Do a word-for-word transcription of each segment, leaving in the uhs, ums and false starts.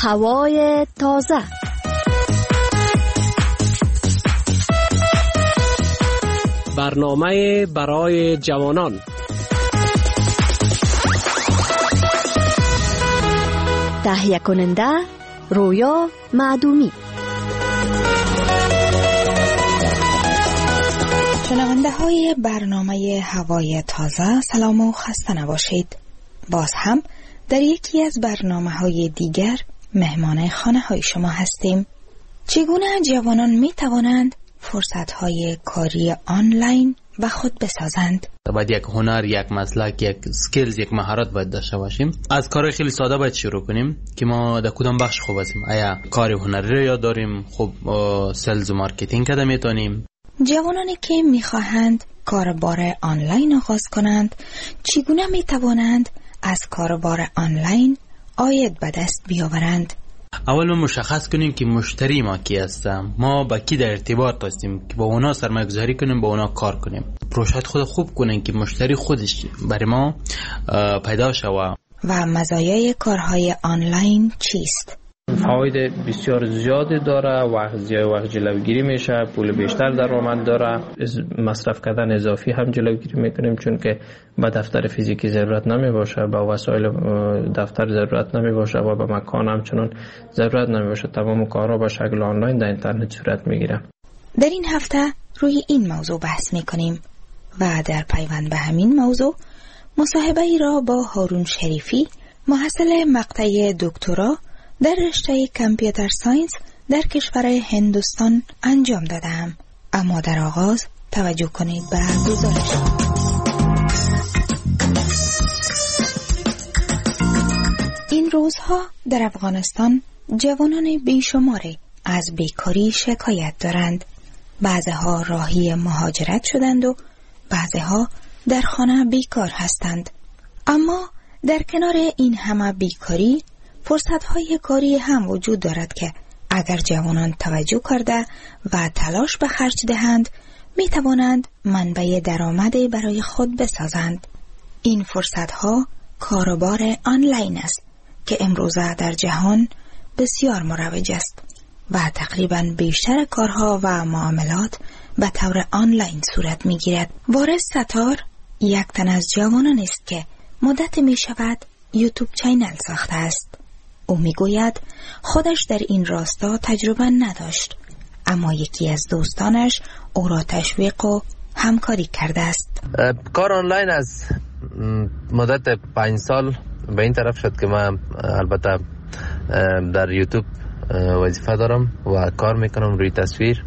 هوای تازه. برنامه برای جوانان. تهیه کننده رویا معدومی. شنونده های برنامه هوای تازه، سلام و خسته نباشید. باز هم در یکی از برنامه های دیگر مهمان خانه های شما هستیم. چگونه جوانان می توانند فرصت های کاری آنلاین و خود بسازند؟ باید یک هنر، یک مسلک، یک سکیلز، یک مهارت باید داشته باشیم. از کار خیلی ساده باید شروع کنیم که ما در کدام بخش خوب هستیم. آیا کار هنری رو یاد داریم؟ خب سلز و مارکتینگ کده میتونیم. جوانانی که میخواهند کاربار آنلاین آغاز کنند، چگونه میتوانند از کاربار آنلاین عاید به دست بیاورند؟ اول ما مشخص کنیم که مشتری ما کی هستن، ما با کی در ارتباط هستیم که با اونا سرمایه گذاری کنیم، با اونا کار کنیم. پروژه خود خوب کنیم که مشتری خودش برای ما پیدا شود. و مزایای کارهای آنلاین چیست؟ فواید بسیار زیادی داره، وقت زیاد وقت جلوگیری میشه، پول بیشتر درآمد داره، مصرف کردن اضافی هم جلوگیری میکنیم چون که به دفتر فیزیکی ضرورت نمی باشه، به وسایل دفتر ضرورت نمی باشه و به مکان هم چنان ضرورت نمی باشه. تمام کارها به شکل آنلاین در اینترنت صورت میگیره. در این هفته روی این موضوع بحث میکنیم و در پیوند به همین موضوع مصاحبه ای را با هارون شریفی، محصل مقطع دکترا در رشته کامپیوتر ساینس در کشور هندوستان انجام دادم. اما در آغاز توجه کنید به گزارش. این روزها در افغانستان جوانان بیشماری از بیکاری شکایت دارند. بعضها راهی مهاجرت شدند و بعضها در خانه بیکار هستند. اما در کنار این همه بیکاری فرصت‌های کاری هم وجود دارد که اگر جوانان توجه کرده و تلاش به خرج دهند می توانند منبع درآمدی برای خود بسازند. این فرصت‌ها کاروبار آنلاین است که امروزه در جهان بسیار مروج است و تقریباً بیشتر کارها و معاملات به طور آنلاین صورت می گیرد. وارث ستار یک تن از جوانان است که مدت می شود یوتیوب چینل ساخته است. او میگوید خودش در این راستا تجربه نداشت، اما یکی از دوستانش او را تشویق و همکاری کرده است. کار آنلاین از مدت پنج سال به این طرف شد که من البته در یوتیوب وظیفه دارم و کار میکنم روی تصویر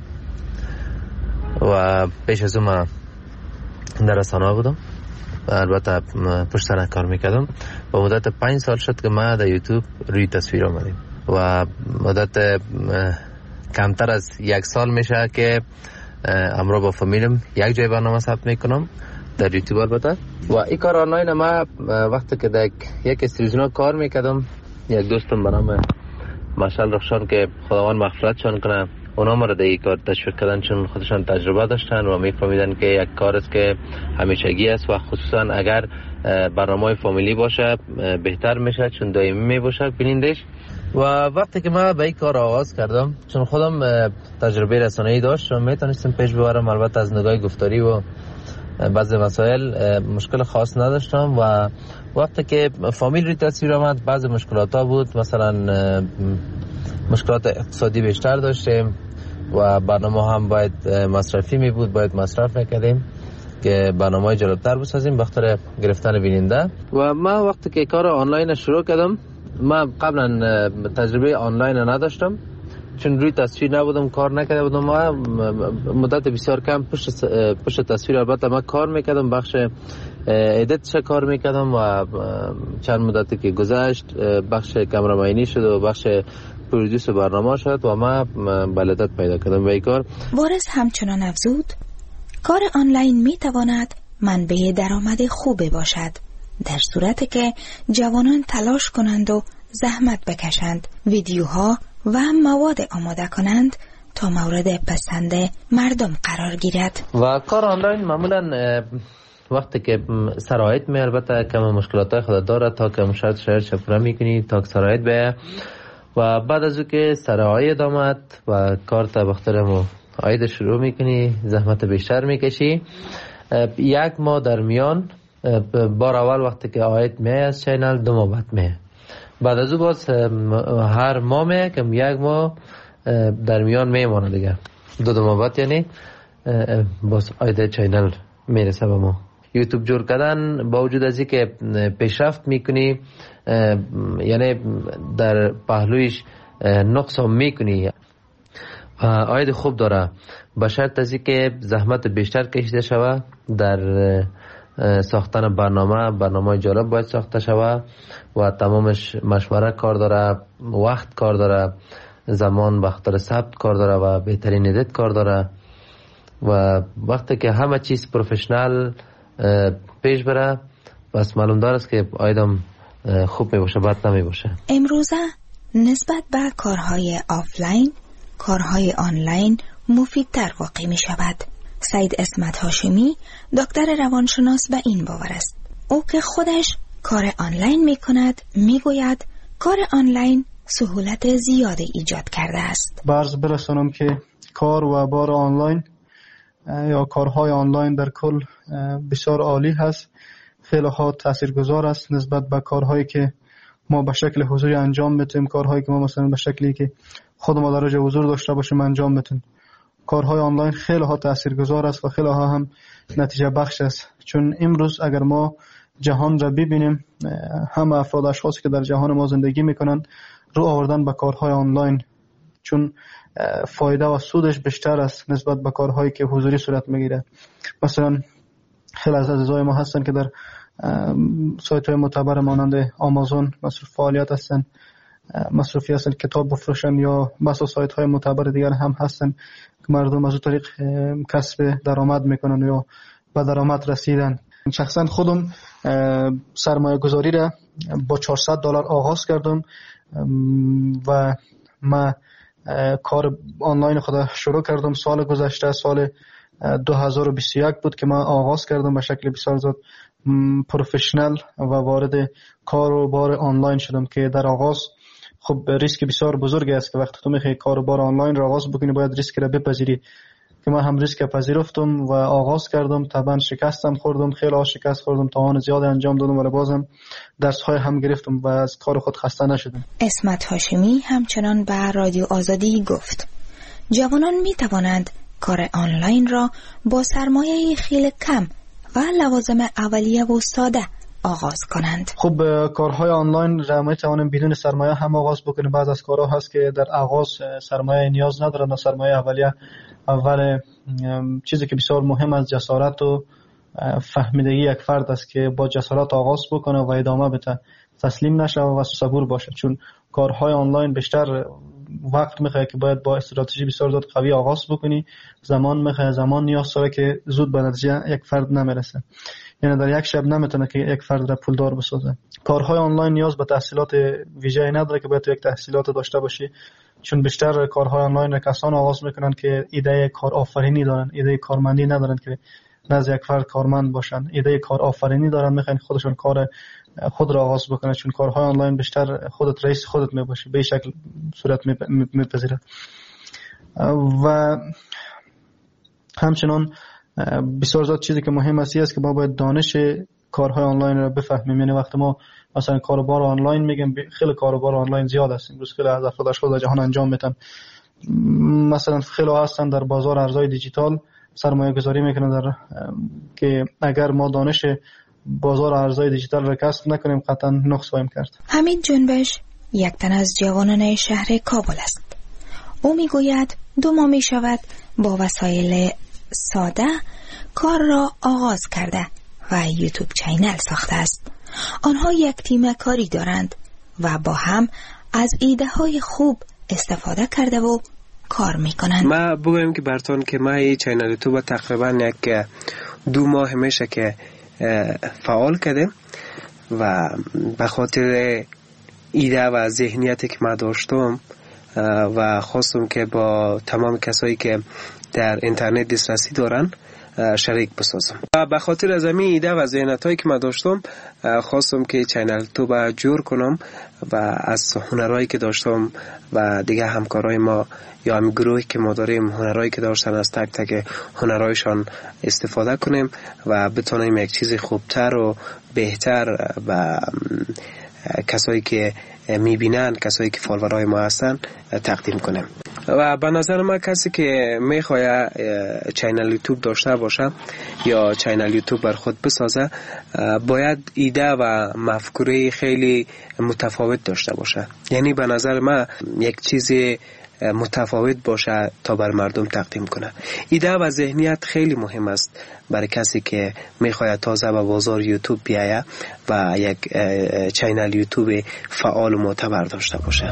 و پیش از اون من در رسانه بودم، البته پشت سر کار میکردم و مدت پنج سال شد که من در یوتیوب روی تصویر آمدیم و مدت کمتر از یک سال میشه که امروز با فامیلم یک جای برنامه ثبت میکنم در یوتیوب البته. و این کار آنلاین ما وقتی که در یک استریزنا کار میکردم، یک دوستم برام مشعل رخشان که خداوند مغفرتشان کنه، اونا ما را در این کار تشویق کردن چون خودشان تجربه داشتن و میفهمیدن که یک کار است که همیشگی است و خصوصا اگر برنامه فامیلی باشه بهتر میشه چون دائمی میباشه بینندش. و وقتی که من به این کار آغاز کردم چون خودم تجربه رسانه‌ای داشتم میتونستم پیش ببرم، البته از نگاه گفتاری و بعضی مسائل مشکل خاص نداشتم و وقتی که فامیل روی تصویر آمد بعضی مشکلات ها بود، مثلا مشکلات اقتصادی بیشتر داشتیم و برنامه هم باید مصرفی می بود، باید مصرف میکردیم که برنامه جالبتر بسازیم بخاطر گرفتن بیننده. و من وقتی که کار آنلاین شروع کردم، من قبلا تجربه آنلاین نداشتم چون روی تصویر نبودم، کار نکرده بودم. ما مدت بسیار کم پشت پشت تصویر البته من کار میکردم، بخش ادیتش کار میکردم و چند مدتی که گذشت بخش کامرامانی شد و بخش پرودوس برنامه شد و ما بلدت پیدا کردم به این کار. وارث همچنان افزود کار آنلاین میتواند منبع درآمد خوبی باشد در صورتی که جوانان تلاش کنند و زحمت بکشند، ویدیوها و مواد آماده کنند تا مورد پسند مردم قرار گیرد. و کار آنلاین معمولا وقتی که سرایت می البته کم مشکلات خود داره تا که مشاهد شاید شفره میکنی تا که سرایت به و بعد از او که سر عاید آمد و کار تا بخترمو عاید شروع میکنی، زحمت بیشتر میکشی. یک ماه در میان، بار اول وقتی که عاید می از چینل دو ماه بعد می، بعد از او باز هر ماه می کم یک ماه در میان میمونه دیگه، دو دو ماه بعد یعنی باز عاید چینل میرسه به ما. یوتیوب جور کردن با وجود از اینکه پیشرفت میکنی، یعنی در پهلویش نقص هم میکنی، عاید خوب داره، به شرط از اینکه زحمت بیشتر کشیده شود در ساختن برنامه. برنامه جالب باید ساخته شود و تمامش مشوره کار داره، وقت کار داره، زمان بخاطر ثبت کار داره و بهترین ادیت کار داره. و وقتی که همه چیز پروفشنال پیش بره، بس معلوم داره است که عایدم خوب می باشه، بد نمی باشه. امروزه نسبت به کارهای آفلاین، کارهای آنلاین مفیدتر واقع می شود. سید اسمت هاشمی دکتر روانشناس به این باور است. او که خودش کار آنلاین می کند می گوید کار آنلاین سهولت زیادی ایجاد کرده است. برز برسانم که کار و بار آنلاین یا کارهای آنلاین در کل بسیار عالی هست، خیلی ها تاثیرگذار است نسبت به کارهایی که ما به شکل حضوری انجام میتیم، کارهایی که ما مثلا به شکلی که خود ما در جای حضور داشته باشیم انجام میتیم. کارهای آنلاین خیلی ها تاثیرگذار است و خیلی ها هم نتیجه بخش است، چون امروز اگر ما جهان را ببینیم، همه افراد اشخاصی که در جهان ما زندگی میکنن رو آوردن به کارهای آنلاین، چون فایده و سودش بیشتر است نسبت به کارهایی که حضوری صورت میگیره. مثلا خیلی از عزیزای ما هستن که در سایت های معتبر مانند آمازون مصروف فعالیت هستن، مصروفی هستن کتاب بفروشن، یا مثلا سایت های معتبر دیگر هم هستن که مردم از اون طریق کسب درآمد میکنن یا به درآمد رسیدن. شخصا خودم سرمایه گذاری را با چهارصد دلار آغاز کردم و من کار آنلاین خود شروع کردم سال گذشته، سال دو هزار و بیست و یک بود که من آغاز کردم به شکل بسیار زیاد پروفشنال و وارد کار و بار آنلاین شدم که در آغاز خب ریسک بسیار بزرگی است که وقتی تو میخوای کار و بار آنلاین را آغاز بکنی باید ریسک را بپذیری، که من هم ریسک پذیرفتم و آغاز کردم. طبعا شکستم خوردم، خیلی ها شکست خوردم، توان زیاد انجام دادم ولی بازم درس های هم گرفتم و از کار خود خسته نشدم. اسمت هاشمی همچنان به رادیو آزادی گفت جوانان می توانند کار آنلاین را با سرمایه خیلی کم و لوازم اولیه و ساده آغاز کنند. خب کارهای آنلاین را می توانیم بدون سرمایه هم آغاز بکنیم. بعض از کارها هست که در آغاز سرمایه نیاز ندارند، سرمایه اولیه. اول چیزی که بسیار مهم است جسارت و فهمیدگی یک فرد است که با جسارت آغاز بکنه و ادامه بده، تسلیم نشه و صبور باشه، چون کارهای آنلاین بیشتر وقت میخواد که باید با استراتژی بسیار زیاد قوی آغاز بکنی، زمان میخواد، زمان نیاز داره که زود به نتیجه یک فرد نمیرسه، یعنی در یک شب نمیتونه که یک فرد را پولدار بسازه. کارهای آنلاین نیاز به تحصیلات ویژه‌ای نداره که باید یک تحصیلات داشته باشی، چون بیشتر کارهای آنلاین را کسان آغاز میکنن که ایده کار آفرینی دارن، ایده کارمندی ندارن که نزد یک فرد کارمند باشن، ایده کار آفرینی دارن، میخوان خودشون کار خود را آغاز بکنن، چون کارهای آنلاین بیشتر خودت رئیس خودت میباشی، به شکل صورت میپذیره. و همچنان بسیار زیاد چیزی که مهم است است که ما باید دانش کارهای آنلاین را بفهمیم. یعنی وقتی ما مثلا کاروبار آنلاین میگیم، خیلی کاروبار آنلاین زیاد است امروز، خیلی از افراد اشخاص در جهان انجام میدن. مثلا خیلی هستن در بازار ارزهای دیجیتال سرمایه گذاری میکنن در که اگر ما دانش بازار ارزهای دیجیتال را کسب نکنیم قطعا نقص خواهیم کرد. حمید جنبش یک تن از جوانان شهر کابل است. او میگوید دو ماه می شود با وسایل ساده کار را آغاز کرده و یوتیوب چینل ساخته است. آنها یک تیم کاری دارند و با هم از ایده های خوب استفاده کرده و کار میکنند. ما بگویم که براتون که ما این چینل یوتیوب تقریبا یک دو ماه میشه که فعال کردیم و به خاطر ایده و ذهنیتی که ما داشتم و خواستم که با تمام کسایی که در اینترنت دسترسی دارن شریک بسازم. به خاطر از همین ایده و ذهنیتایی که من داشتم خواستم که چینل یوتیوب جور کنم و از هنرهایی که داشتم و دیگه همکارای ما یا هم گروهی که ما داریم هنرهایی که داشتن از تک تک هنرهایشان استفاده کنیم و بتونیم یک چیز خوبتر و بهتر و کسایی که میبینن، کسایی که فالوورای ما هستن تقدیم کنیم. و به نظر من کسی که میخواد چینل یوتیوب داشته باشه یا چینل یوتیوب بر خود بسازه باید ایده و مفکوره خیلی متفاوت داشته باشه. یعنی به نظر من یک چیز متفاوت باشه تا بر مردم تقدیم کنه. ایده و ذهنیت خیلی مهم است برای کسی که میخواد تازه به بازار یوتیوب بیایه و یک چینل یوتیوب فعال و معتبر داشته باشه.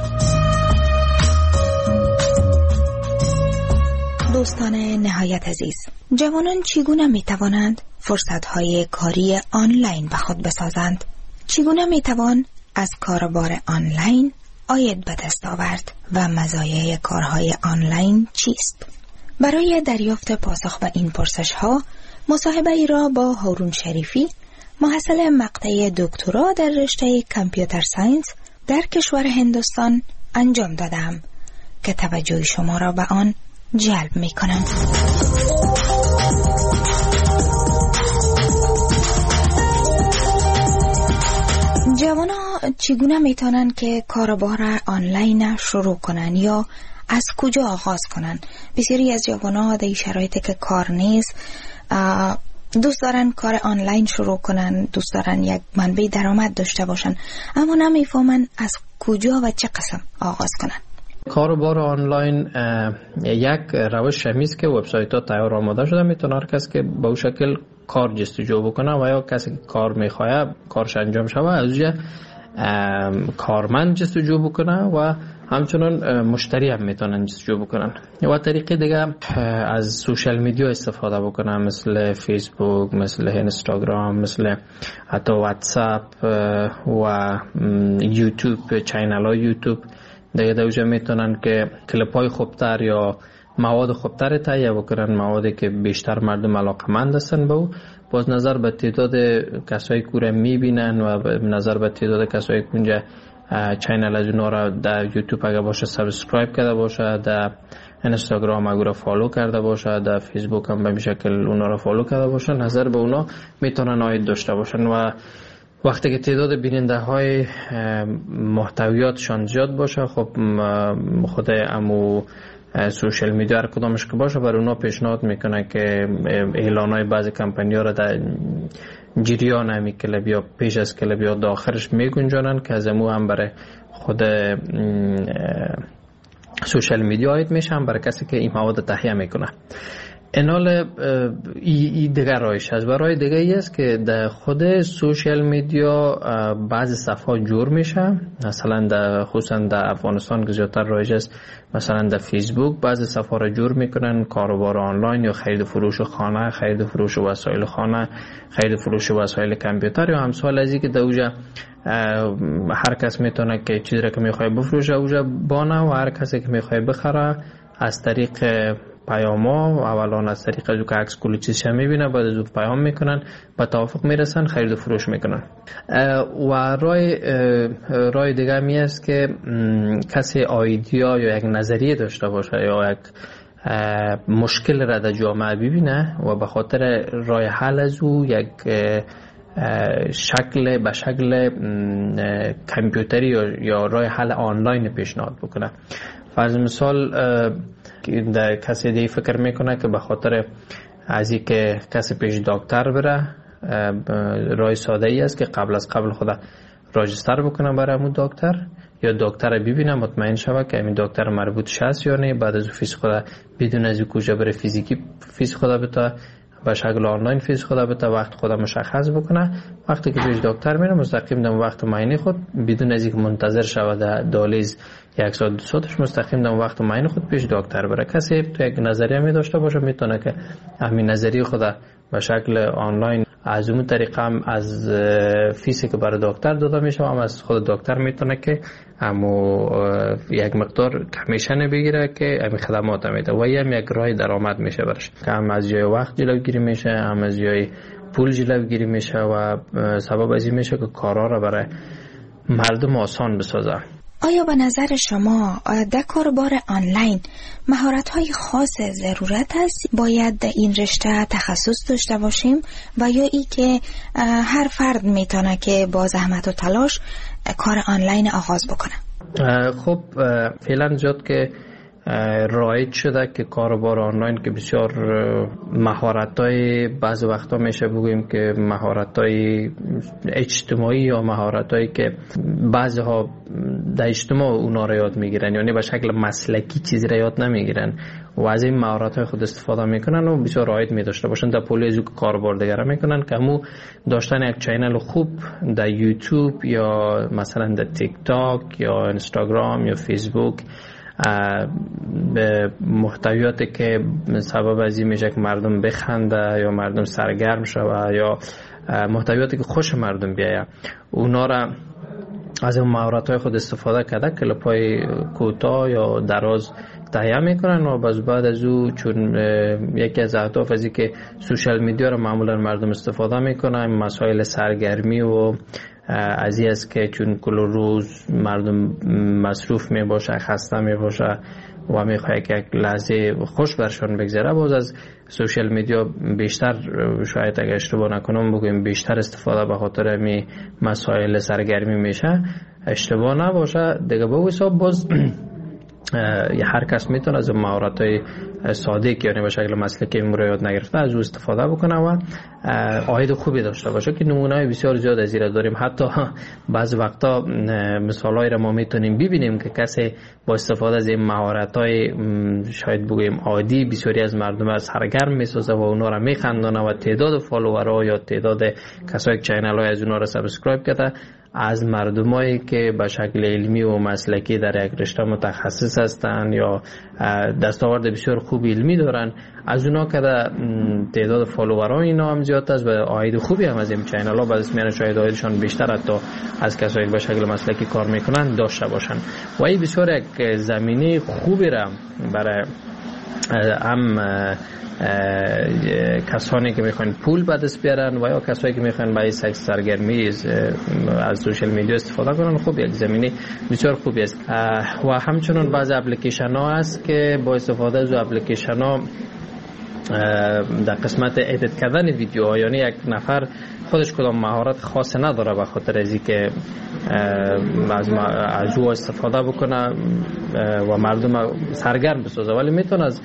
دوستان نهایت عزیز، جوانان چگونه می توانند فرصت‌های کاری آنلاین به خود بسازند؟ چگونه می توان از کاربار آنلاین عاید به دست آورد و مزایای کارهای آنلاین چیست؟ برای دریافت پاسخ به این پرسش‌ها مصاحبه ای را با هارون شریفی، محصل مقطع دکترا در رشته کامپیوتر ساینس در کشور هندوستان انجام دادم که توجه شما را به آن جلب می کنم. جوانا چگونه می توانند که کاربار آنلاین شروع کنند یا از کجا آغاز کنند؟ بسیاری از جوانا در شرایطی که کار نیست دوست دارن کار آنلاین شروع کنن، دوست دارن یک منبع درآمد داشته باشن، اما نمیفهمن از کجا و چه قسم آغاز کنن. کاروبار آنلاین یک روش همیست که وبسایت ها تیار آماده شده، میتونه هر کس که به اون شکل کار جستجو بکنه و یا کسی که کار میخواه کارش انجام شود از اونجا کارمند جستجو بکنه و همچنان مشتری هم میتونن جستجو بکنن. و طریقه دیگه از سوشال میدیا استفاده بکنن، مثل فیسبوک، مثل اینستاگرام، مثل حتی واتساپ و یوتیوب، چینل های یوتیوب. دیگه دوجه میتونن که کلیپ های خوبتر یا مواد خوبتر تهیه بکنن، موادی که بیشتر مردم علاقمند هستن به او. باز نظر به تعداد کسایی که رو میبینن و نظر به تعداد کسایی که اونجا چینل از اونا را در یوتیوب اگه باشه سابسکرایب کرده باشه، در اینستاگرام اگه را فالو کرده باشه، در فیسبوک هم به این شکل اونا را فالو کرده باشه، نظر به اونا میتونن عاید داشته باشن. و وقتی که تعداد بیننده های محتویاتشان زیاد باشه، خب خود امو سوشال میدیا هر کدامش که باشه بر اونا پیشنهاد میکنه که اعلان های بعضی کمپانی ها را در جریان همی کلب یا پیش از کلب یا داخلش میگنجانن که از امو هم برای خود سوشال میدیا عاید میشه، هم برای کسی که این مواد تهیه میکنه. اینال ای, ای دیگر رایش هست. برای دیگه ای است که در خود سوشال میدیا بعضی صفحات جور میشه، مثلا در خصوصا در افغانستان که زیادتر رایج است، مثلا در فیسبوک بعضی صفحات را جور میکنن، کاروبار آنلاین یا خرید فروش خانه، خرید فروش وسایل خانه، خرید فروش وسایل کامپیوتر یا همسال از این که در اوجا هر کس میتونه که چیزی را که میخواد بفروشه اوجا بانه و هر کسی که میخواد بخره از طریق پیاما و اولان از طریق از او که عکس کلی چیزش میبینه، بعد از او پیام میکنن، به توافق میرسن، خرید و فروش میکنن. و رای رای دیگه می است که کسی ایده یا یک نظریه داشته باشه یا یک مشکل را در جامعه ببینه و به خاطر رای حل از او یک شکل به شکل کامپیوتری یا رای حل آنلاین پیشنهاد بکنه. فرض مثال در کسی دیگه فکر میکنه که به خاطر از این که کسی پیش دکتر بره، رای ساده ای است که قبل از قبل خدا راجستر بکنه برای همون دکتر یا دکتر ببینه مطمئن شوه که همین دکتر مربوط هست یا نه، بعد از فیس خدا بدون از کجا بره فیزیکی فیس خدا بتا به شکل آنلاین فیس خدا بتا وقت خدا مشخص بکنه. وقتی که پیش دکتر میره مستقیم در وقت معاینه خود بدون از اینکه منتظر شوه در دالیز یک ساعت دو ساعتش مستقیم در وقت معاینه خود پیش دکتر بره. کسی تو یک نظریه می داشته باشه میتونه که همین نظریه خدا به شکل آنلاین از اون طریقه هم از فیسی که برای دکتر داده میشه هم از خود دکتر میتونه که همو یک مقدار کمیشن بگیره که همین خدمات میده و هم یک راه درآمد میشه برش، که هم از جای وقت جلوگیری میشه، هم از جای پول جلوگیری میشه و سبب از این میشه که کارا رو برای مردم آسان بسازه. آیا به نظر شما در کاربار آنلاین مهارت‌های خاص ضرورت است؟ باید در این رشته تخصص داشته باشیم و یا ای که هر فرد میتونه که با زحمت و تلاش کار آنلاین آغاز بکنه؟ خب فعلا زیاد که رایج شده که کاربار آنلاین که بسیار مهارت‌های بعض وقتا میشه بگوییم که مهارت‌های اجتماعی یا مهارت‌هایی که بعضی‌ها در اجتماع اونا رو یاد میگیرن، یعنی به شکل مسلکی چیزی رو یاد نمیگیرن و از این مهارت‌های خود استفاده میکنن و بسیار رایج می‌داشته باشن در پول از کاربار دیگه میکنن که همو داشتن یک چینل خوب در یوتیوب یا مثلا در تیک تاک یا اینستاگرام یا فیسبوک به محتویاتی که سبب از این میشه که مردم بخنده یا مردم سرگرم شوه یا محتویاتی که خوش مردم بیایه، اونا را از اون مهارت‌های خود استفاده کرده کلیپ‌های کوتاه یا دراز تهیه میکنن و باز بعد از او چون یکی از اهداف از این که سوشال میدیا رو معمولا مردم استفاده میکنن، مسائل سرگرمی و از این است که چون کل روز مردم مصروف می باشه، خسته می باشه و می خواهد که یک لحظه خوش برشان بگذره، باز از سوشال میدیا بیشتر، شاید اگه اشتباه نکنم بگویم بیشتر استفاده به خاطر می مسائل سرگرمی میشه، اشتباه نباشه دیگه. به حساب باز هر کس میتونه از مهارت‌های ساده که یعنی به شکل مسلکی امروز یاد نگرفته از او استفاده بکنه و عاید خوبی داشته باشه، که نمونه‌های بسیار زیاد از این داریم. حتی بعض وقتا مثالایی را ما میتونیم ببینیم که کسی با استفاده از این مهارت‌های شاید بگویم عادی بسیاری از مردم از سرگرم میسازه و اونا را میخندونه و تعداد فالوورها یا تعداد کسایی که چینل‌های از اونا را سابسکرایب کرده از مردمایی که به شکل علمی و مسلکی در یک رشته متخصص هستند یا دستاورد بسیار خوب علمی دارن، از اونا که تعداد فالوورها اینا هم زیاد است و عاید خوبی هم از این چینل ها بعضی میان شاید عایدشان بیشتر حتی از کسایی که به شکل مسلکی کار میکنن داشته باشن و این بسیار یک زمینه خوبی را برای هم کسانی که میخوان پول به دست بیارن و یا کسایی که میخوان برای سکس سرگرمی از سوشال میدیا استفاده کنن، خب یک زمینه بسیار خوبی است. و همچنین بعضی اپلیکیشن ها هست که با استفاده از اپلیکیشن ها در قسمت ادیت کردن ویدیوها، یعنی یک نفر خودش کدام مهارت خاص نداره به خاطر از اینکه از از او استفاده بکنه و مردم سرگرم بسازه، ولی میتونه از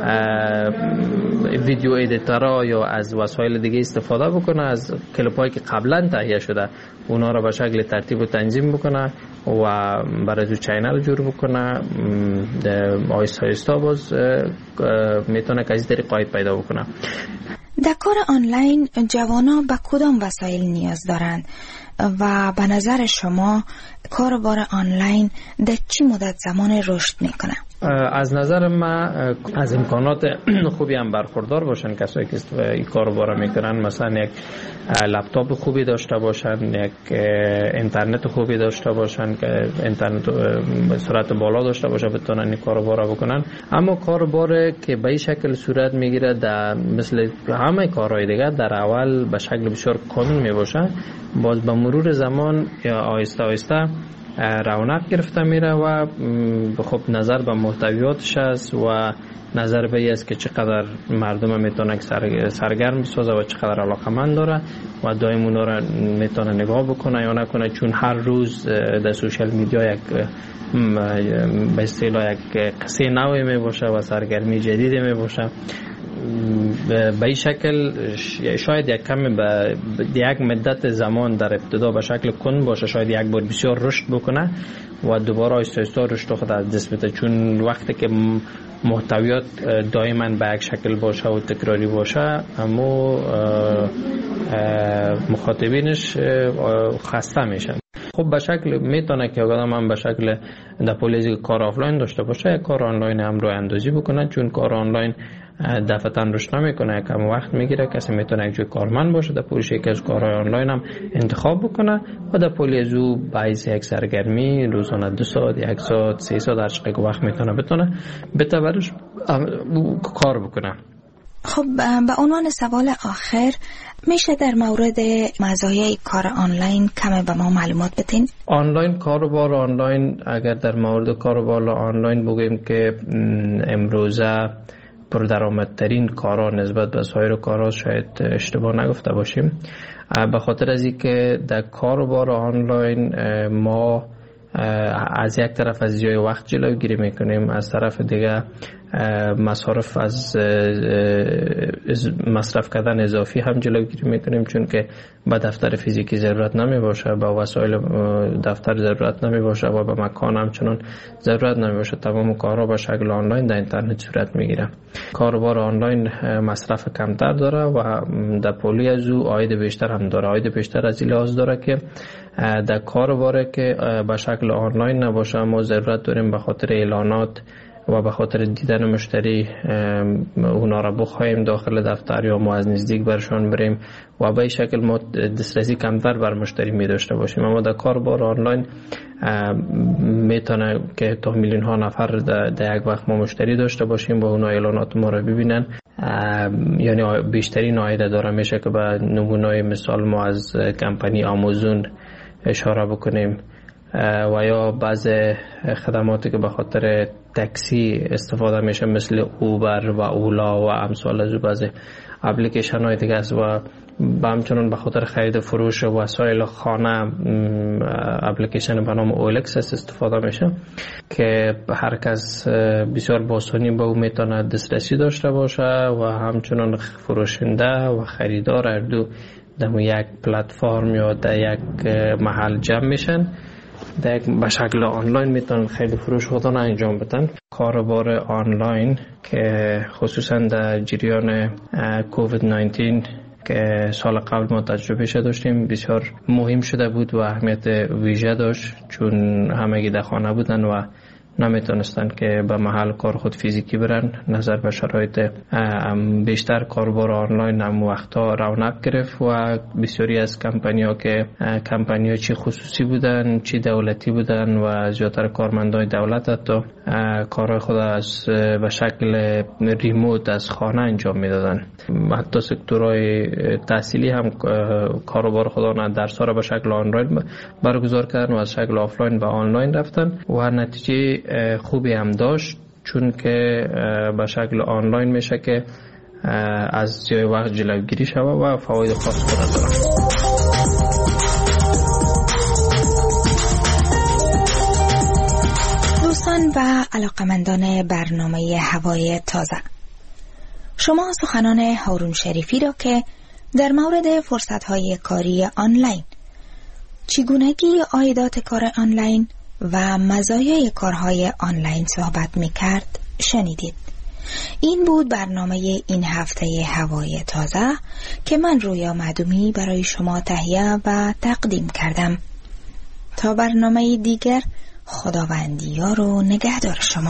ویدیو ادیتورها یا از وسایل دیگه استفاده بکنه، از کلیپایی که قبلا تهیه شده اونا را به شکل ترتیب و تنظیم بکنه و برای جو چینل جور بکنه، آیستا آیستا باز میتونه که از این طریق عاید پیدا بکنه. در کار آنلاین جوانان به کدام وسایل نیاز دارند و به نظر شما کاربار آنلاین در چی مدت زمان رشد میکنه؟ از نظر من از امکانات خوبی هم برخوردار باشن کسایی که این کارو میکنن، مثلا یک لپتاپ خوبی داشته باشن، یک اینترنت خوبی داشته باشن که اینترنت به سرعت بالا داشته باشه بتونن این کارو بکنن. اما کاربار که به این شکل صورت میگیره در مثل همه کارهای دیگه در اول به شکل بسیار کامل میباشه، باز به مرور زمان یا آهسته آهسته رونق گرفته میره و خب نظر به محتویاتش است و نظر به این است که چقدر مردم میتونه سرگرم بسازه و چقدر علاقمند داره و دائم اونا رو میتونه نگاه بکنه یا نکنه، چون هر روز در سوشال میدیا یک به اصطلاح یک قصه نوی میباشه و سرگرمی جدیدی میباشه. به این شکل شاید یک کمی به یک مدت زمان در ابتدا به شکل کند باشه، شاید یک بار بسیار رشد بکنه و دوباره آهسته آهسته رشد خود از دست بده، چون وقتی که محتویات دائما به یک شکل باشه و تکراری باشه اما مخاطبینش خسته میشن. خب به شکل میتونه که آدم هم به شکل در پولیزی کار آفلاین داشته باشه، یک کار آنلاین هم رو اندازی بکنه، چون کار آنلاین دفعتاً روش نمیکنه، کم وقت میگیره. کسی میتونه یک جای کارمند باشه، در پولش یک از کارهای آنلاین هم انتخاب بکنه و در پولی از او باعث یک سرگرمی روزانه دو ساعت، یک ساعت، سه ساعت هر چقدر وقت میتونه بتونه بتورش کار بکنه. خب به عنوان سوال آخر، میشه در مورد مزایای کار آنلاین کمی به ما معلومات بدین؟ آنلاین کاروبار آنلاین، اگر در مورد کاروبار آنلاین بگیم که امروزه پردرآمدترین کارا نسبت به سایر کارا، شاید اشتباه نگفته باشیم، به خاطر از اینکه در کاروبار آنلاین ما از یک طرف از ضیاع وقت جلوگیری میکنیم، از طرف دیگه مصارف از مصرف کردن اضافی هم جلوگیری میکنیم، چون که به دفتر فیزیکی ضرورت نمی باشه، به وسایل دفتر ضرورت نمی باشه و به مکان هم چنان ضرورت نمی باشه. تمام کارها به شکل آنلاین در اینترنت صورت میگیره. کاروبار آنلاین مصرف کمتر داره و در پولی از او عاید بیشتر هم داره. عاید بیشتر از این لحاظ داره که در کاروباره که به شکل آنلاین نباشه، ما ضرورت داریم به خاطر اعلانات و به خاطر دیدن مشتری اونا را بخوایم داخل دفتر یا ما از نزدیک برشان بریم و به این شکل ما دسترسی کمتر بر مشتری می داشته باشیم. اما در کاربار آنلاین میتونه که تا میلیون ها نفر در یک وقت ما مشتری داشته باشیم و اونا اعلانات ما را ببینن. یعنی بیشترین عاید داره. میشه که به نمونه مثال ما از کمپانی آمازون اشاره بکنیم و یا بعض خدماتی که به خاطر تاکسی استفاده میشه مثل اوبر و اولا و امثال از بعض اپلیکیشن های دیگه است و با همچنان به خاطر خرید فروش وسایل خانه اپلیکیشن به نام اولکس استفاده میشه که هر کس بسیار با آسانی به او میتونه دسترسی داشته باشه و همچنان فروشنده و خریدار هر دو در یک پلتفرم یا در یک محل جمع میشن. در به شکل آنلاین میتونن خیلی فروش خودان انجام بدن. کاروبار آنلاین که خصوصا در جریان کووید نوزده که سال قبل ما تجربه شده داشتیم بسیار مهم شده بود و اهمیت ویژه داشت، چون همگی در خانه بودن و نمیتونستن که به محل کار خود فیزیکی برن. نظر به شرایط بیشتر کاربار آنلاین هم وقتا رونق گرفت و بسیاری از کمپانی ها که کمپانی ها چی خصوصی بودن چی دولتی بودن و زیادتر کارمندای دولت حتی کارهای خود از به شکل ریموت از خانه انجام میدادن. حتی سکتورهای تحصیلی هم کاروبار خودانه درس ها را به شکل آنلاین برگزار کردن و از شکل آفلاین به آنلاین رفتن و نتیجه خوبی هم داشت، چون که به شکل آنلاین میشه که از ضیاع وقت جلوگیری شود و فواید خاص خود داره. دوستان و علاقمندان برنامه هوای تازه، شما سخنان هارون شریفی را که در مورد فرصت‌های کاری آنلاین، چگونگی عایدات کار آنلاین و مزایای کارهای آنلاین صحبت می‌کرد شنیدید. این بود برنامه این هفته هوای تازه که من رویا معدومی برای شما تهیه و تقدیم کردم. تا برنامه دیگر، خداوندیار و نگهدار شما.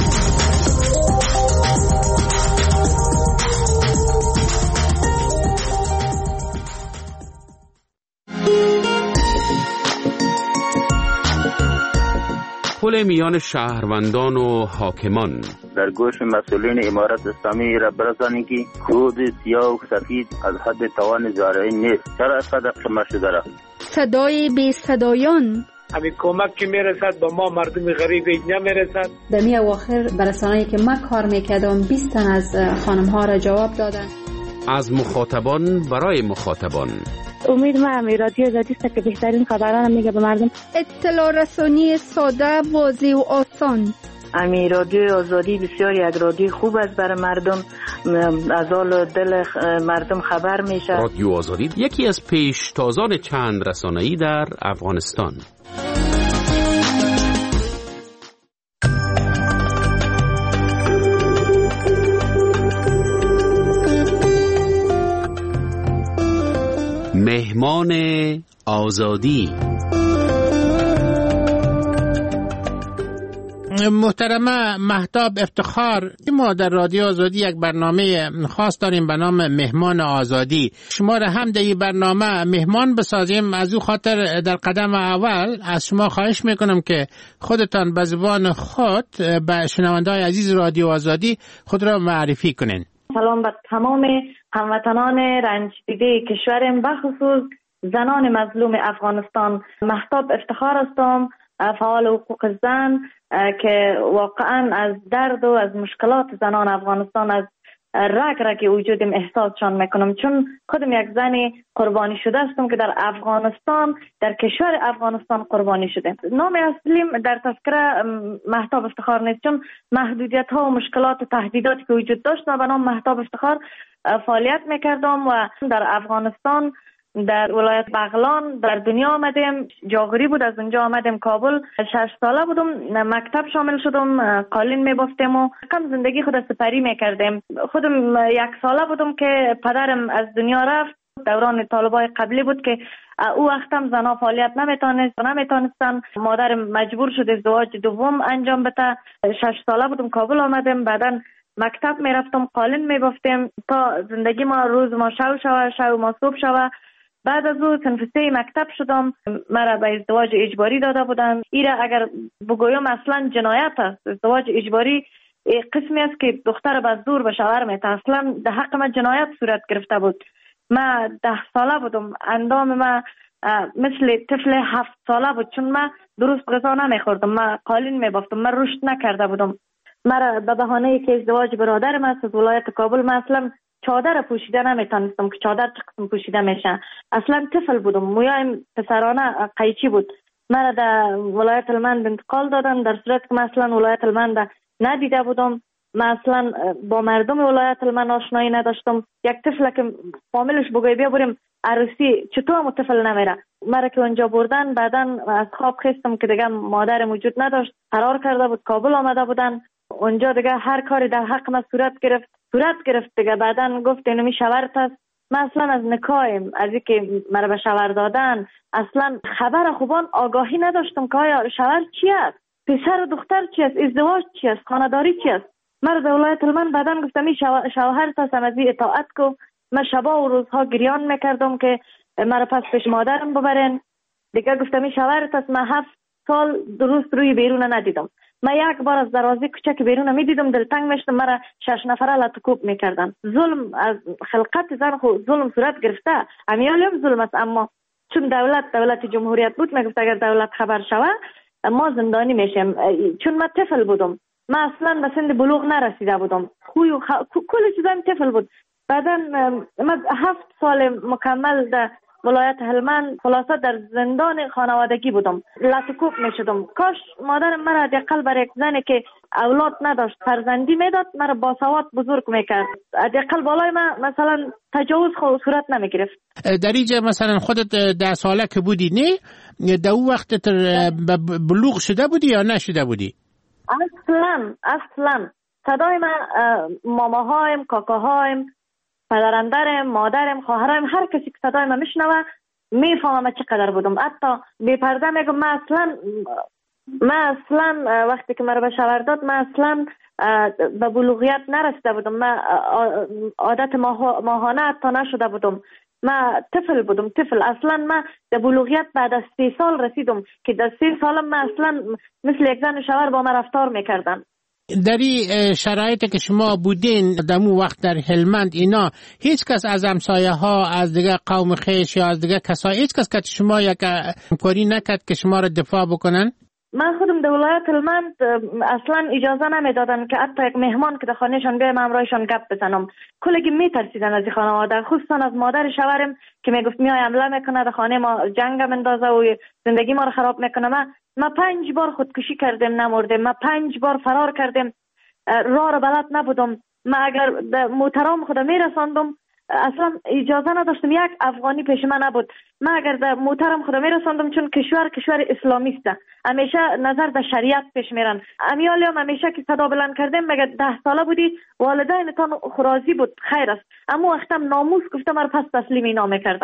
پل میان شهروندان و حاکمان. در گوش مسئولین امارت اسلامی را برسانید که کود سیاه و سفید از حد توان زارعین نیست. چرا صدق شما شده را؟ صدای بی صدایان. همین کمک که میرسد با ما مردم غریب نمیرسد. در می اواخر برسانه‌ای که من کار میکردم بیست تن از خانم ها را جواب دادن. از مخاطبان برای مخاطبان. امید من رادیو آزادی است که بهترین خبران میگه به مردم. اطلاع رسانی ساده، واضح و آسان. امی رادیو آزادی بسیار یک رادیو خوب است برای مردم، از حال دل مردم خبر میشه. رادیو آزادی یکی از پیشتازان چند رسانه‌ای در افغانستان. مهمان آزادی. محترمه مهتاب افتخار، ما در رادیو آزادی یک برنامه خاص داریم به نام مهمان آزادی. شما را هم در این برنامه مهمان بسازیم. از او خاطر در قدم اول از شما خواهش میکنم که خودتان به زبان خود به شنونده‌های عزیز رادیو آزادی خود را معرفی کنین. سلام به تمام هموطنان رنج دیده کشورم، بخصوص زنان مظلوم افغانستان. مهتاب افتخار هستم، فعال حقوق زن که واقعا از درد و از مشکلات زنان افغانستان، از رگ رگ وجودم احساسشان میکنم، چون خودم یک زن قربانی شده هستم که در افغانستان، در کشور افغانستان قربانی شده. نام اصلیم در تذکره مهتاب افتخار نیست، چون محدودیت ها و مشکلات و تهدیداتی که وجود داشت و به نام مهتاب افتخار فعالیت میکردم و در افغانستان در ولایت بغلان در دنیا آمدیم. جاغوری بود، از اونجا آمدیم کابل. شش ساله بودم، مکتب شامل شدم، قالین میبافتیم و کم زندگی خود سپری میکردیم. خودم یک ساله بودم که پدرم از دنیا رفت. دوران طالبای قبلی بود که او وقتم زنها فعالیت نمیتونست نمیتونستن مادرم مجبور شد ازدواج دوم انجام بده. شش ساله بودم کابل آمدیم، بعدن مکتب میرفتم، قالین میبافتیم تا زندگی ما روز ما شو شوه، شو ما صبح شوه. بعد از او صنف سه مکتب شدم، مرا به ازدواج اجباری داده بودن. ایره اگر بگویم اصلا جنایت است. ازدواج اجباری قسمی است که دختر به زور به شوهر میته. اصلا در حق من جنایت صورت گرفته بود. من ده ساله بودم، اندام من مثل طفل هفت ساله بود، چون من درست غذا نمیخوردم، من قالین میبافتم، من رشد نکرده بودم. مرا به بهانه که ازدواج برادرم است از ولایت کابل، من اصلا چادر پوشیده نمیتونستم که چادر چه قسم پوشیده میشه. اصلا طفل بودم، مویایم پسرانه قیچی بود. مرا در ولایت هلمند انتقال دادن، در صورت که من اصلا ولایت هلمند ندیده بودم. من اصلا با مردم ولایت هلمند آشنایی نداشتم. یک طفل که فامیلش بگوی بیا بریم عروسی، چطور هم طفل نمیره. مرا که اونجا بردن، بعدن از خواب خستم که دیگه مادر موجود نداشت، فرار کرده بود، کابل آمده بودن. اونجا دیگه هر کاری در حق من صورت گرفت صورت گرفت دیگه. بعدن گفت اینو می شورت است. من اصلا از نکایم، از اینکه مرا به شور دادن اصلا خبر خوبان آگاهی نداشتم که آیا شور چی است، پسر و دختر چی است، ازدواج چی است، خانه‌داری چی است. مرا در ولایت هلمند بعدن گفتم این شوهرت است، از این اطاعت کو. من شبا و روزها گریان میکردم که مرا پس پیش مادرم ببرن. دیگه گفتم این شوهرت است. من هفت سال درست روی بیرون ندیدم. من یک بار از دروازه کوچک بیرون میدیدم، دلتنگ میشدم. مرا شش نفره لطکوب میکردن. ظلم از خلقت زن خو ظلم صورت گرفته. امیالیم ظلم است، اما چون دولت دولت جمهوریت بود میگفت اگر دولت خبر شوه ما زندانی میشیم. چون من طفل بودم، من اصلا به سن بلوغ نرسیده بودم، خوی و خ... کل چیزام طفل بود. بعدن من هفت سال مکمل در ولایت هلمند خلاصه در زندان خانوادگی بودم، لطکوب میشدم. کاش مادرم مرا حداقل برای یک زنی که اولاد نداشت فرزندی میداد، مرا با سواد بزرگ میکرد. حداقل بالای من مثلا تجاوز خود صورت نمیگرفت. در اینجا مثلا خودت ده ساله که بودی نه در اون وقت بلوغ شده بودی یا نشده بودی؟ اصلا اصلا صدای من ماماهایم، کاکاهایم، پدرندرم، مادرم، خواهرم، هر کسی که صدای من میشنوه میفهمه چقدر بودم. حتی بی پرده میگم من اصلا من اصلا وقتی که مرا به شور داد من اصلا به بلوغیت نرسیده بودم. من عادت ماهانه حتی نشده بودم. من طفل بودم، طفل. اصلا من به بلوغیت بعد از سی سال رسیدم که در سی سالم من اصلا مثل یک زن شور با من رفتار میکردن. در این شرایطی که شما بودین در اون وقت در هلمند اینا، هیچ کس از همسایه ها، از دیگه قوم خیش یا از دیگه کسای، هیچ کس که شما یک همکاری نکرد که شما را دفاع بکنن؟ من خودم در ولایت هلمند اصلا اجازه نمیدادن که حتی یک مهمان که در خانهشان بیایم همراهشان گپ بزنم. کلگی میترسیدن از این خانواده، خصوصا از مادر شوهرم که میگفت میای حمله میکنه در خانه ما، جنگ اندازه و زندگی ما رو خراب میکنه. من ما پنج بار خودکشی کردم نمردم، ما پنج بار فرار کردم، راه رو بلد نبودم. من اگر محترم خودم میرساندم اصلا اجازه نداشتم، یک افغانی پیش من نبود. من اگر در محترم خودم میرساندم، چون کشور کشور اسلامی است، همیشه نظر در شریعت پیش میرن. امیالی هم همیشه که صدا بلند کردم مگه ده ساله بودی والدینتان راضی بود خیر است، اما وقتم ناموس گفتم مرا پس تسلیم اینا میکردم.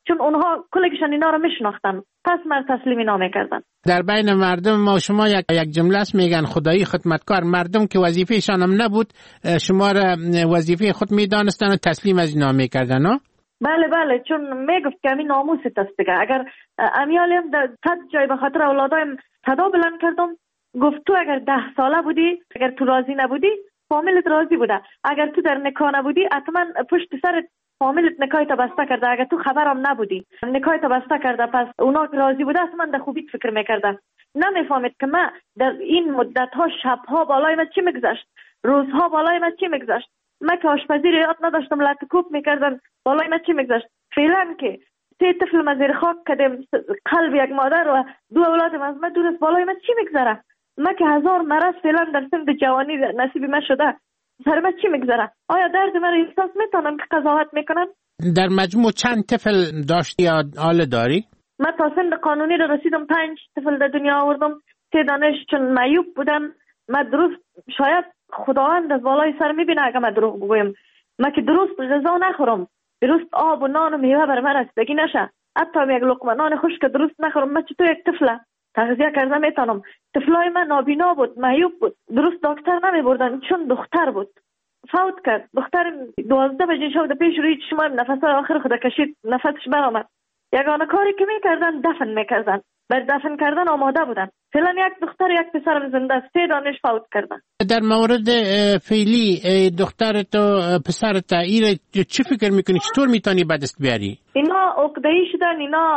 چون اونها کلگشان اینا رو میشناختن، پس من تسلیم اینا میکردن. در بین مردم ما شما یک یک جمله است میگن خدایی خدمتکار، مردم که وظیفهشان هم نبود شما را وظیفه خود میدانستن و تسلیم از اینا میکردن. ها بله بله، چون میگفت که همین ناموست است دیگه. اگر امیالیم در صد جای به خاطر اولادایم صدا بلند کردم، گفت تو اگر ده ساله بودی، اگر تو راضی نبودی فامیلت راضی بوده، اگر تو در نکاح نبودی حتما پشت سرت فامیلت نکاحت بسته کرده، اگر تو خبرم نبودی نکاحت بسته کرده، پس اونا راضی بوده حتما در خوبیت فکر میکرده. نمیفهمید که من در این مدت ها شبها بالای من چی میگذشت، روزها بالای من چی میگذشت. من که آشپزی رو یاد نداشتم، لطکوب میکردن، بالای من چی میگذشت. فعلا که سه طفل ما زیر خاک کردیم، قلب یک مادر و دو اولادم از من دور است، بالای من چی میگذره. من که هزار مرض فعلا در سن جوانی نصیب من شده، سر من چی میگذره؟ آیا درد من رو احساس میتونم که قضاوت میکنن؟ در مجموع چند طفل داشتی یا آل داری؟ من تا سن قانونی رو رسیدم پنج طفل در دنیا آوردم. سه دانش چون معیوب بودن. من درست شاید خداوند از بالای سر میبینه اگه من دروغ بگویم. من که درست غذا نخورم، درست آب و نان و میوه بر من رسیدگی نشه، حتی یک لقمه نان خشک درست نخورم، من چطور یک طفله تغذیه کردن میتونم؟ طفلای من نابینا بود، معیوب بود، درست دکتر نمی بردن چون دختر بود. فوت کرد دختر. دوازده بجه شب پیش روی چشمایم نفس آخر خود کشید، نفسش برآمد. یگانه کاری که میکردن دفن میکردن، بر دفن کردن آماده بودن. فعلا یک دختر یک پسرم زنده است، سه دانش فوت کردن. در مورد فعلی دختر تو پسر تا ایره چی فکر میکنی؟ چطور میتونی به دست بیاری؟ اینا عقده‌ای شدن، اینا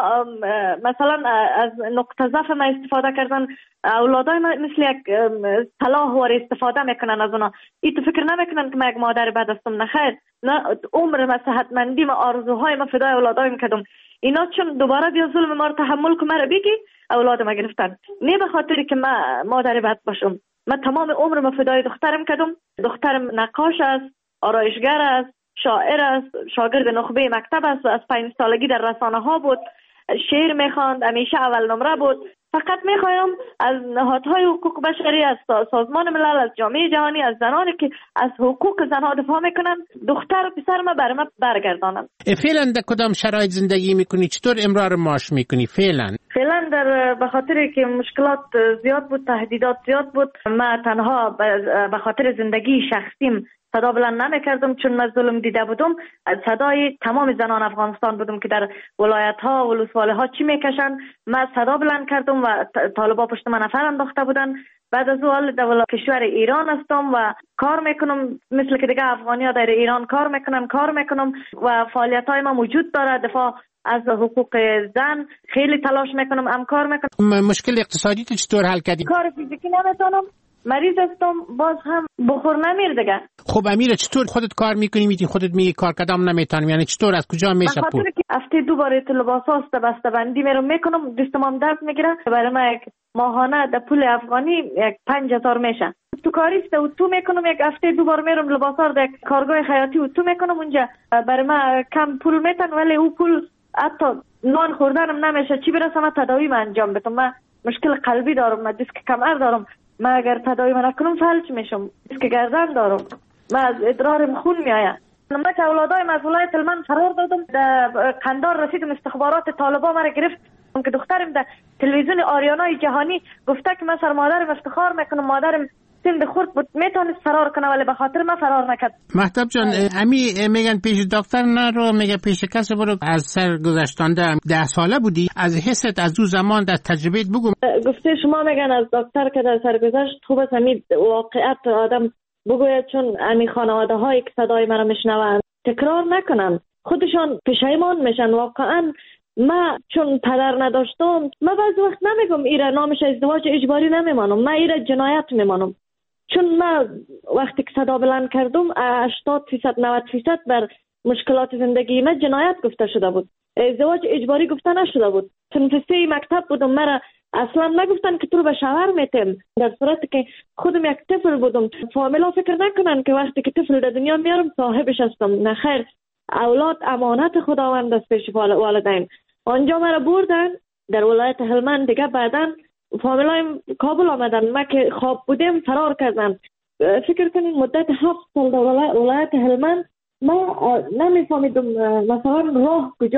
مثلا از نقطه ضعف ما استفاده کردن. اولادای ما مثل یک سلاح وار استفاده میکنن از اونا. این تو فکر نمیکنن که من یک مادر بد هستم، نه خیر، نه، عمر ما، صحتمندی ما، آرزوهای ما فدای اولادایم کردم. اینا چون دوباره بیا ظلم ما رو تحمل که مرا بگی اولاد ما گرفتن، نه به خاطری که من مادر بد باشم. من تمام عمر ما فدای دخترم کردم. دخترم نقاش است، آرایشگر است، شاعر است، شاگرد نخبه مکتب است و از پنج سالگی در رسانه ها بود، شعر میخواند، همیشه اول نمره بود. فقط میخوایم از نهادهای حقوق بشری، از سازمان ملل، از جامعه جهانی، از زنانی که از حقوق زنها دفاع میکنن، دختر و پسر ما بر ما برگردانند. فعلا در کدام شرایط زندگی میکنی؟ چطور امرار معاش میکنی فعلا؟ فعلا در به خاطر که مشکلات زیاد بود، تهدیدات زیاد بود، ما تنها به خاطر زندگی شخصیم صدا بلند نمیکردم، چون من ظلم دیده بودم. صدای تمام زنان افغانستان بودم که در ولایت ها و ولسوالی ها چی میکشن. من صدا بلند کردم و طالبا پشت من نفر انداخته بودن. بعد از اول در کشور ایران هستم و کار میکنم مثل که دیگه افغانی ها در ایران کار میکنن، کار میکنم و فعالیت های ما موجود داره. دفاع از حقوق زن خیلی تلاش میکنم، هم کار میکنم. مشکل اقتصادی تو چطور حل کردی؟ کار فیزیکی نمیتونم، مریض هستم، باز هم بخور نمیر دیگه. خب امیره چطور خودت کار میکنی؟ میتونی خودت میگی کار کدام نمیتونم، یعنی چطور از کجا میشه پول؟ بخاطر که هفته دو بار لباس هاست بسته بندی میرم میکنم، دستمام درد میگیره. برای من یک ماهانه در پول افغانی یک پنج هزار میشه. تو کاریست و تو میکنم، یک هفته دو بار میرم لباس ها در کارگاه خیاطی و تو میکنم. اونجا برای من کم پول میتن، ولی او پول حتی نان خوردنم نمیشه، چی برسم تداوی من انجام بدم. من مشکل قلبی دارم، من دیسک کمر دارم، من اگر تداوی من نکنم فلج میشم. دیسک گردن دارم، من از ادرارم خون میآید. من که اولادایم از ولایت هلمند فرار دادم، در قندار رسیدم، استخبارات طالبا مرا گرفت که دخترم در تلویزیون آریانای جهانی گفته که من سر مادرم افتخار میکنم، مادرم سند خورد بود میتونست فرار کنه ولی به خاطر من فرار نکرد. مهتاب جان، امی میگن پیش دکتر نرو، میگه پیش کسی برو. از سر گذشتانده ده ساله بودی، از حست از اون زمان در تجربهت بگو. گفته شما میگن از دکتر که در سر گذشت، خوب است همین واقعیت آدم بگوید، چون همین خانواده هایی که صدای مرا میشنوند تکرار نکنن، خودشان پشیمان میشن. واقعا ما چون پدر نداشتم، ما بعض وقت نمیگم ایره نامش ازدواج اجباری نمیمانم، ما ایره جنایت میمانم. چون ما وقتی که صدا بلند کردم هشتاد فیصد نود فیصد بر مشکلات زندگی ما جنایت گفته شده بود، ازدواج اجباری گفته نشده بود. تنفسی مکتب بودم، مرا اصلا نگفتن که تو رو به شوهر میتیم، در صورتی که خودم یک طفل بودم. فامیلا فکر نکنن که وقتی که طفل در دنیا میارم صاحبش هستم، نه خیر، اولاد امانت خداوند است پیش والدین. آنجا مرا بردن در ولایت هلمند، دیگه بعدن فامیلایم کابل آمدن، ما که خواب بودیم فرار کردن. فکر کنین مدت هفت سال در ولایت هلمند ما نمیفهمیدم مثلا راه کجا است.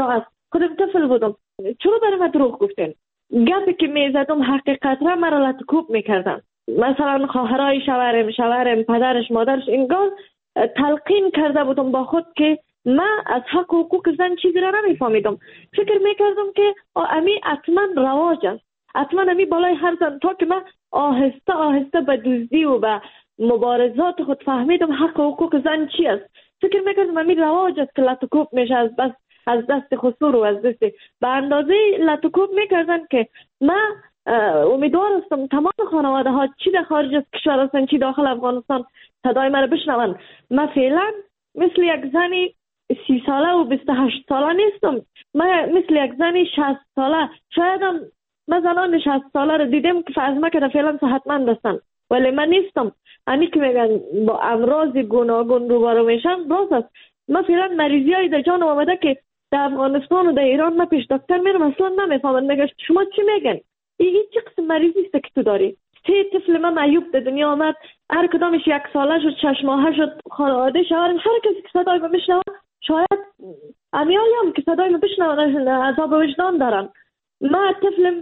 خودم طفل بودم. چرا برای من دروغ گفتین؟ گپی که میزدم حقیقت را مرا لطکوب میکردن. مثلا خواهرای شوهرم، شوهرم، پدرش، مادرش انگار تلقین کرده بودم با خود که من از حق و حقوق زن چیزی را نمیفهمیدم. فکر میکردم که امی حتما رواج است، حتما امی بالای هر زن، تا که من آهسته آهسته به دزدی و به مبارزات خود فهمیدم حق و حقوق زن چی است. فکر میکردم امی رواج است که لطکوب میشه از بس از دست خسور و از دست به اندازه لطکوب میکردن که من امیدوار هستم تمام خانواده ها چی در خارج از کشور هستن چی داخل افغانستان صدای من بشنون. من فعلا مثل یک زنی سی ساله و بیست و هشت ساله نیستم. من مثل یک زنی شصت ساله، شاید هم من زنان شصت ساله رو دیدم که فرض میکنه فعلا صحتمند هستن، ولی من نیستم. همی که میگن با امراض گوناگون روبرو میشن راست است. من فعلا مریضی های در جانم آمده که در افغانستان و در ایران من پیش دکتر میرم اصلا نمیفهمم. میگه شما چی میگن؟ این چه قسم مریضی است که تو داری؟ سه طفل من معیوب در دنیا آمد، هر کدامش یک ساله شد، شش ماهه شد، خانواده شوهرم هر کسی که صدای من بشنوه شاید امیالی هم که صدای من بشنوه عذاب وجدان دارن. من طفلم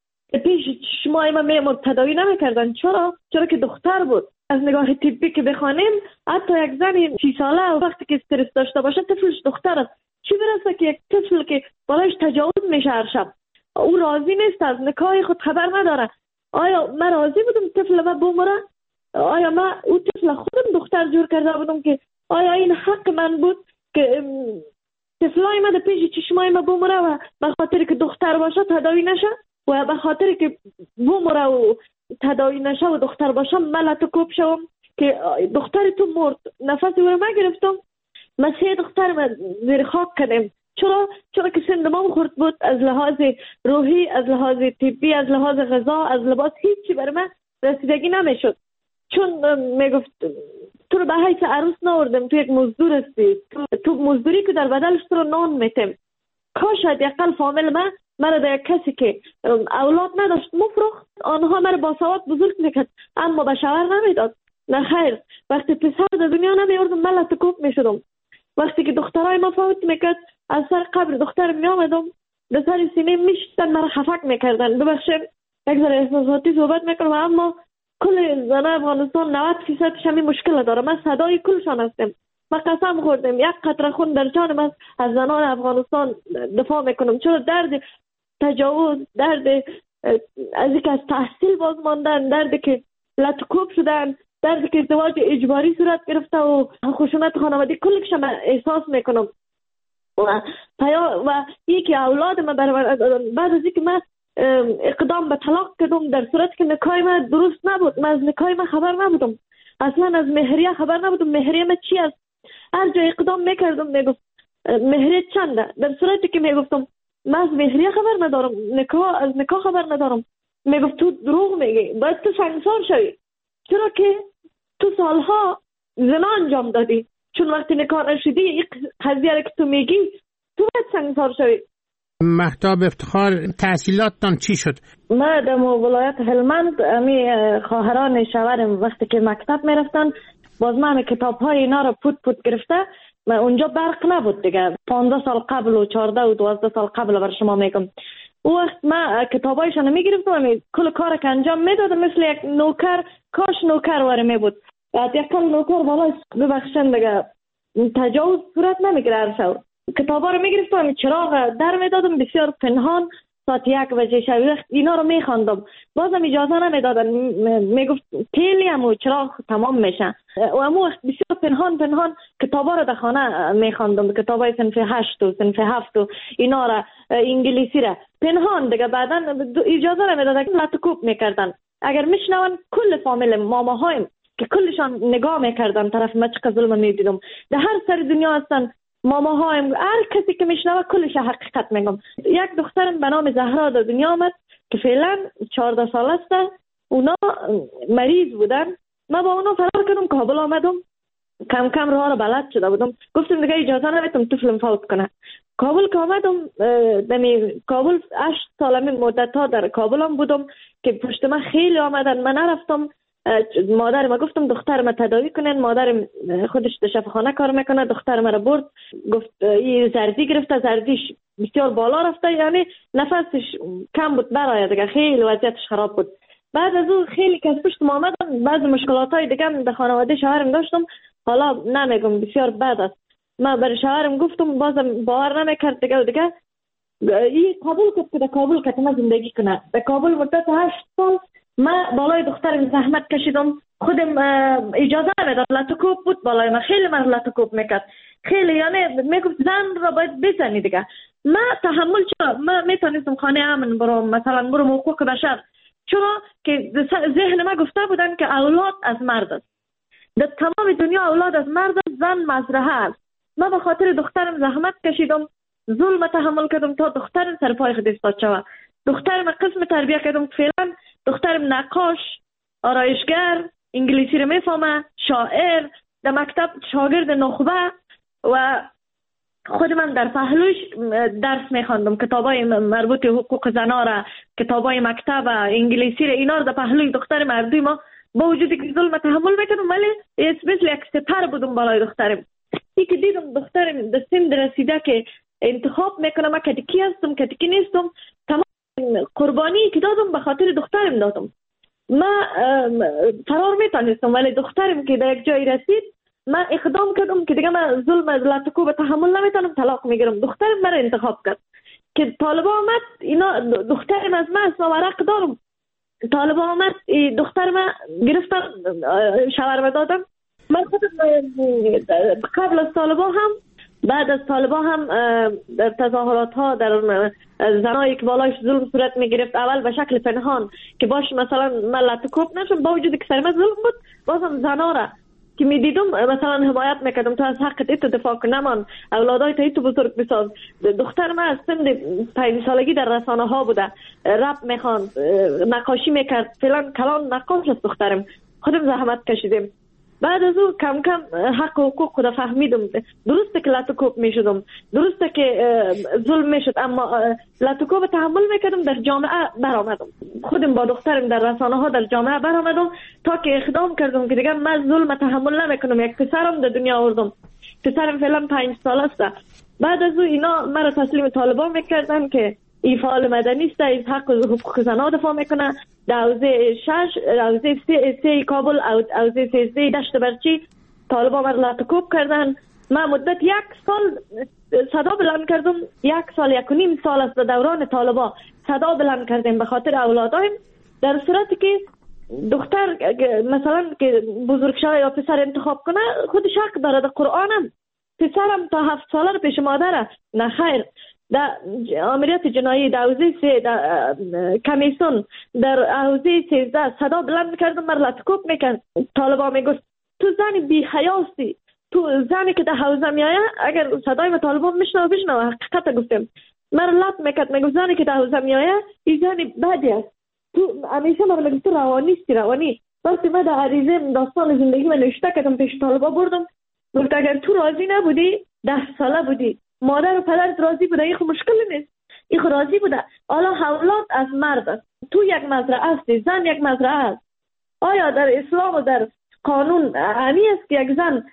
پیش شما من میمرد تداوی نمیکردن. چرا؟ چرا که دختر بود. از نگاه طبی که بخوانیم حتی یک زن سی ساله وقتی که استرس داشته باشه طفلش دختر است، چی برسه که یک طفل که بالایش تجاوز میشه هر شب او راضی نیست، از نکاح خود خبر نداره. آیا من راضی بودم طفل من بمره؟ آیا من او طفل خودم دختر جور کرده بودم که آیا این حق من بود که طفلای من در پیش چشمای من بمره و به خاطر که دختر باشه تداوی نشه و به خاطر که بمره و تداوی نشه و دختر باشه من لطکوب شوم که دختر تو مرد نفسی رو من گرفتم. من سه دختر من زیر خاک کردم. چرا؟ چرا که سن ما خورد بود از لحاظ روحی، از لحاظ طبی، از لحاظ غذا، از لباس، هیچی برای من رسیدگی نمیشد. چون میگفت تو رو به حیث عروس نوردم، تو یک مزدور هستی، تو, تو مزدوری که در بدلش تو رو نان میتم. کاش حداقل فامیل من مرا در یک کسی که اولاد نداشت مفرخت، آنها مرا با سواد بزرگ میکرد اما به شوهر نمیداد. نه خیر، وقتی پسر در دنیا نمیوردم من لطکوب میشدم. وقتی که دخترای ما فوت میکرد از سر قبر دختر می آمدم به سر سینه میشتن مرا خفک میکردن. ببخشید یک ذره احساساتی صحبت میکنم اما کل زن افغانستان نود فیصد شمی مشکل داره. من صدای کلشان هستم. من قسم خوردم یک قطره خون در جانم از از زنان افغانستان دفاع میکنم. چرا درد تجاوز، درد از اینکه از تحصیل باز ماندن، درد که لطکوب شدن، درد که ازدواج اجباری صورت گرفته و خشونت خانوادگی کلش من احساس میکنم. و پیا و یکی اولاد من برای بعد از اینکه من اقدام به طلاق کردم در صورت که نکاح من درست نبود، من از نکاح من خبر نبودم، اصلا از مهریه خبر نبودم. مهریه من چی است؟ هر جا اقدام میکردم میگفت مهریه چنده، در صورتی که میگفتم من از مهریه خبر ندارم، نکاح از نکاح خبر ندارم، میگفت تو دروغ میگی، باید تو سنگسار شوی. چرا که تو سالها زنا انجام دادی. چون وقتی نکاح نشدی این قضیه را که تو میگی تو باید سنگسار شوی. مهتاب افتخار تحصیلاتتان چی شد؟ ما در ولایت هلمند امی خواهران شوهرم وقتی که مکتب میرفتن باز من کتاب های اینا رو پوت پوت گرفته. من اونجا برق نبود دیگه، پانزده سال قبل و چهارده و دوازده سال قبل بر شما میگم. او وقت من کتابایشان میگرفتم کل کار که انجام میدادم مثل یک نوکر، کاش نوکر واره می بود. یک نوکر والا ببخشن دیگه تجاوز صورت نمیگیره هر شب. کتابا رو میگرفتم چراغ در میدادم بسیار پنهان ساعت یک بجه شب اینا رو میخواندم. بازم اجازه نمیدادن، میگفت تیلی هم چراغ تمام میشه و امو وقت بسیار پنهان پنهان کتابا رو در خانه میخواندم. کتابای صنف هشت و صنف هفت و اینا رو انگلیسی رو پنهان دیگه. بعدا اجازه نمیدادن، لطکوب میکردن. اگر میشنون کل فامیل ماماهایم که کلشان نگاه میکردن طرف ما چقدر ظلم میدیدم. در هر سر دنیا هستن ماماهایم، هر کسی که میشنوه کلش حقیقت میگم. یک دخترم به نام زهرا در دنیا آمد که فعلا چهارده سال است. اونا مریض بودن. من با اونا فرار کردم، کابل آمدم، کم کم راه رو بلد شده بودم. گفتم دیگه اجازه نمیتم طفلم فوت کنه. کابل که آمدم دمی کابل هشت سال مدت ها در کابل هم بودم که پشت من خیلی آمدن. من نرفتم مادر ما گفتم دختر ما تداوی کنن، مادر خودش در شفاخانه کار میکنه، دختر ما رو برد، گفت این زردی گرفته، زردیش بسیار بالا رفته، یعنی نفسش کم بود برای دیگه، خیلی وضعیتش خراب بود. بعد از اون خیلی کس پشت ما آمدم، بعض مشکلات های دیگه در خانواده شوهرم داشتم، حالا نمیگم بسیار بد است. من برای شوهرم گفتم، بازم باور نمیکرد دیگه و دیگه این قبول کرد که در کابل که ما زندگی کنه. در کابل مدت هشت سال من بالای دخترم زحمت کشیدم، خودم اجازه نداد، لاتوکوب بود بالای من، خیلی من لاتوکوب میکرد، خیلی یعنی میگفت زن را باید بزنی دیگه. من تحمل چرا من میتونستم خانه امن برام، مثلا برام حقوق بشر، چرا که ذهن من گفته بودن که اولاد از مرد است، در تمام دنیا اولاد از مرد است، زن مزرعه است. من به خاطر دخترم زحمت کشیدم، ظلم تحمل کردم تا دخترم سر پای خود ایستاد شود. دخترم قسم تربیت کردم، فعلا دخترم نقاش، آرایشگر، انگلیسی رو میفهمه، شاعر، در مکتب شاگرد نخبه و خود من در پهلوش درس میخواندم، کتابای مربوط حقوق زنا را، کتابای مکتب، انگلیسی را، اینا رو در پهلوی دخترم اردوی ما با وجودی که ظلم تحمل میکردم، ولی مثل یک سپر بودم بالای دخترم. ای که دیدم دخترم در سن رسیده که انتخاب میکنم من کدکی هستم کدکی نیستم، تمام قربانی که دادم به خاطر دخترم دادم. من فرار میتونستم، ولی دخترم که در یک جایی رسید من اقدام کردم که دیگه من ظلم از لاتوکوب تحمل نمیتونم، طلاق میگیرم. دخترم من انتخاب کرد که طالبا آمد، اینا دخترم از من است، من ورق دارم. طالبا آمد دختر من گرفتن شاورما دادم. من خودم قبل از طالبا هم بعد از طالبا هم در تظاهرات ها در زنایی که بالایش ظلم صورت می گرفت، اول به شکل پنهان که باش مثلا من لاتوکوب نشم، با وجودی که سرمت ظلم بود، بازم زنا را که می دیدم مثلا حمایت میکردم تو از حقت ایتو دفاع کن، نمان اولادای تا ایتو بزرگ بساز. دختر من از سن پنج سالگی در رسانه ها بوده، رپ میخواند، نقاشی میکرد، فعلا کلان نقاش است دخترم. خودم زحمت کشیدم. بعد از او کم کم حق و حقوق خود فهمیدم. درسته که لاتوکوب میشدم، درسته که ظلم میشد، اما لاتوکوب تحمل میکردم، در جامعه برآمدم. خودم با دخترم در رسانه ها در جامعه برآمدم تا که اقدام کردم که دیگه من ظلم تحمل نمیکنم. یک پسرم در دنیا آوردم، پسرم فعلا پنج سال است. بعد از او اینا مرا تسلیم طالبان میکردن که این فعال مدنی است، از حق و حقوق زنان دفاع میکنه. در حوزه شش، حوزه سه, سه کابل، حوزه سیزده دشت برچی طالبان مرا لاتوکوب کردن. من مدت یک سال صدا بلند کردم، یک سال یک و نیم سال است دوران طالبان صدا بلند کردیم به خاطر اولادایم، در صورتی که دختر مثلا که بزرگ شده یا پسر انتخاب کنه خودش حق داره. در قرآنم پسرم تا هفت ساله رو پیش مادره، نه خیر. در عملیات جنایی در حوزه سه، در کمیسون در حوزه سیزده صدا بلند کردم، مر لاتوکوب میکرد. طالبا میگفت تو زنی بی حیاسی، تو زنی که در حوزه میایه، اگر صدای ما طالبان میشنو بشنو، حقیقت گفتم. مر لات میکرد، میگفت زنی که در حوزه میایه این زنی بدی است. تو همیشه مر میگفت روانیستی، روانی. وقتی من در عریضه داستان زندگی من نوشته کردم پیش طالبا بردم، گفت اگر تو راضی نبودی، ده ساله بودی، مادر و پدرت راضی بوده، این خو مشکلی نیست، این خو راضی بوده. حالا اولاد از مرد است، تو یک مزرعه هستی، زن یک مزرعه است. آیا در اسلام و در قانون همی است که یک زن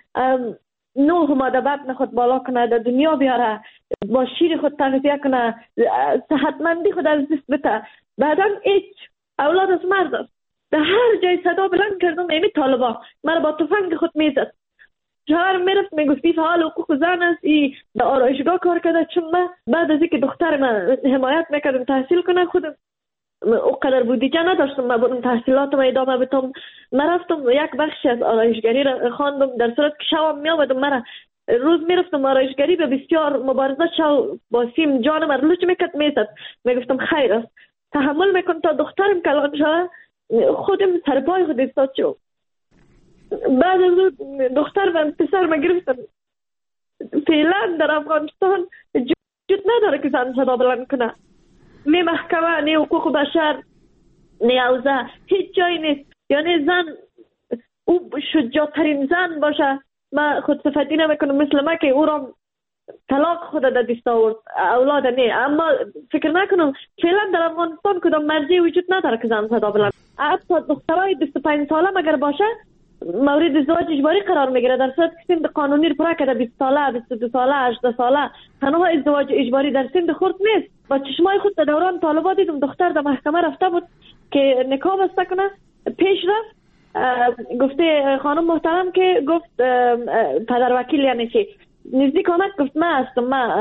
نوح ماده بطن خود بالا کنه، در دنیا بیاره، با شیر خود تغذیه کنه، صحتمندی خود از دست بده، بعدا هیچ اولاد از مرد است. در هر جای صدا بلند کردم ایمی طالبا مرا با تفنگ خود میزد. شوهر میرفت میگفتی فعال حقوق زن است، ای در آرایشگاه کار کرده. چون من بعد از اینکه دختر من حمایت میکردم تحصیل کنه، خودم اونقدر بودجه نداشتم من برم تحصیلاتم ادامه بدم. من رفتم یک بخش از آرایشگری را خواندم، در صورت که شوم میامدم مرا روز میرفتم آرایشگری به بسیار مبارزه شو با سیم جانم رلوچ میکرد میزد. میگفتم خیر است تحمل میکنم تا دخترم کلان شد. خودم سرپای خود ایستاد شد. بعد از دختر و پسر ما گرفتم. فعلا در افغانستان جد نداره که زن صدا بلند کنه، نه محکمه، نه حقوق بشر، نه حوزه، هیچ جایی نیست. یعنی زن او شجاعترین زن باشه، من خود صفتی نمیکنم مثل ما که او را طلاق خود در دست آورد، اولاد نه. اما فکر نکنم فعلا در افغانستان کدام مرجعی وجود نداره که زن صدا بلند. حتی دخترای بیست و پنج ساله اگر باشه مورد ازدواج اجباری قرار میگیره، در صورت که سن قانونی رو پورا کرده بیست ساله، بیست و دو ساله، هجده ساله، تنها ازدواج اجباری در سن خرد نیست. با چشمای خود در دوران طالبان دیدم دختر در محکمه رفته بود که نکاح بسته کنه، پیش رفت گفته خانم محترم که گفت پدر وکیل یعنی چی نزدیک آمد، گفت من هستم، من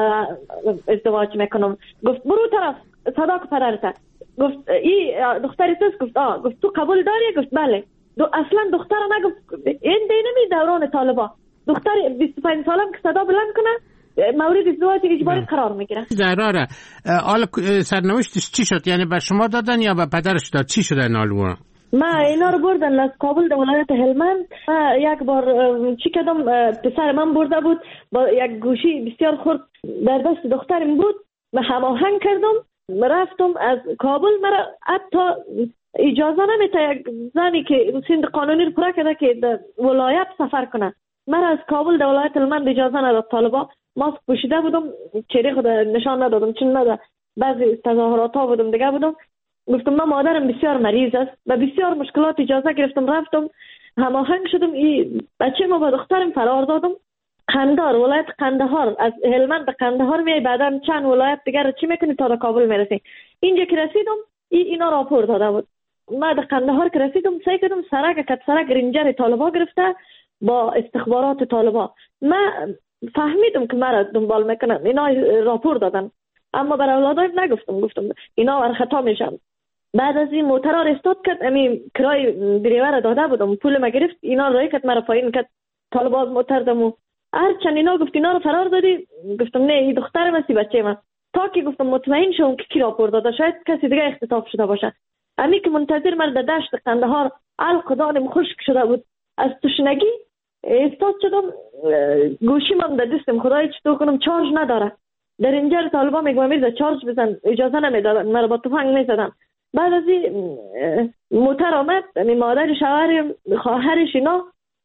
ازدواج میکنم. گفت برو طرف صدا که پدرت. گفت ای دختری توست؟ گفت آه. گفت تو قبول داری؟ گفت بله. دو اصلا دختر نگفت این دینمی دوران طالبا دختر بیست و پنج سالم که صدا بلند کنه مورد ازدواج اجباری قرار میگیره. زهرا حالا سرنوشتش چی شد؟ یعنی به شما دادن یا به پدرش داد؟ چی شد این حال؟ ما اینا رو بردن از کابل در ولایت هلمند. یک بار چی کردم، پسر من برده بود با یک گوشی بسیار خرد در دست دخترم بود، من هماهنگ کردم رفتم از کابل. مرا حتی اجازه نمیده یک زنی که سن قانونی رو پورا کرده که در ولایت سفر کنه، مرا از کابل در ولایت هلمند اجازه نداد. طالبا ماسک پوشیده بودم، چهره خود نشان ندادم چون نداد، بعضی تظاهرات ها بودم دیگه بودم. گفتم من مادرم بسیار مریض است و بسیار مشکلات، اجازه گرفتم رفتم هماهنگ شدم. این بچه ما با دخترم فرار دادم. قندهار، ولایت قندهار، از هلمند به قندهار میای، بعدا چند ولایت دیگر چی میکنی تا کابل میرسی. اینجا که رسیدم ای اینا راپور داده بود. ما در قندهار که رسیدم سعی کردم سرک کت سرک رنجر طالبا گرفته با استخبارات طالبا. من فهمیدم که مرا دنبال میکنن، اینا راپور دادن، اما برای اولادایم نگفتم. گفتم اینا ور خطا میشن. بعد از این موتر را استاد کرد، امی کرای دریور داده بودم، پول ما گرفت، اینا رای کرد مرا پایین کرد. طالبا از موتر دمو هر چند اینا گفت اینا رو فرار دادی. گفتم نه این دخترم است، بچه من. تا که گفتم مطمئن شوم که کی راپور داده، شاید کسی دیگه اختطاف شده باشه. امی که منتظر مرد در دشت قندهار علق دانم خشک شده بود، از تشنگی استاد شدم. گوشی من در دستم، خدای چطور کنم چارج نداره. در اینجا طالبا میگم میرزا چارج بزن، اجازه نمیدادن، مرا با تفنگ میزدن. بعد از این موتر آمد، می مادر شوهر خواهرش اینا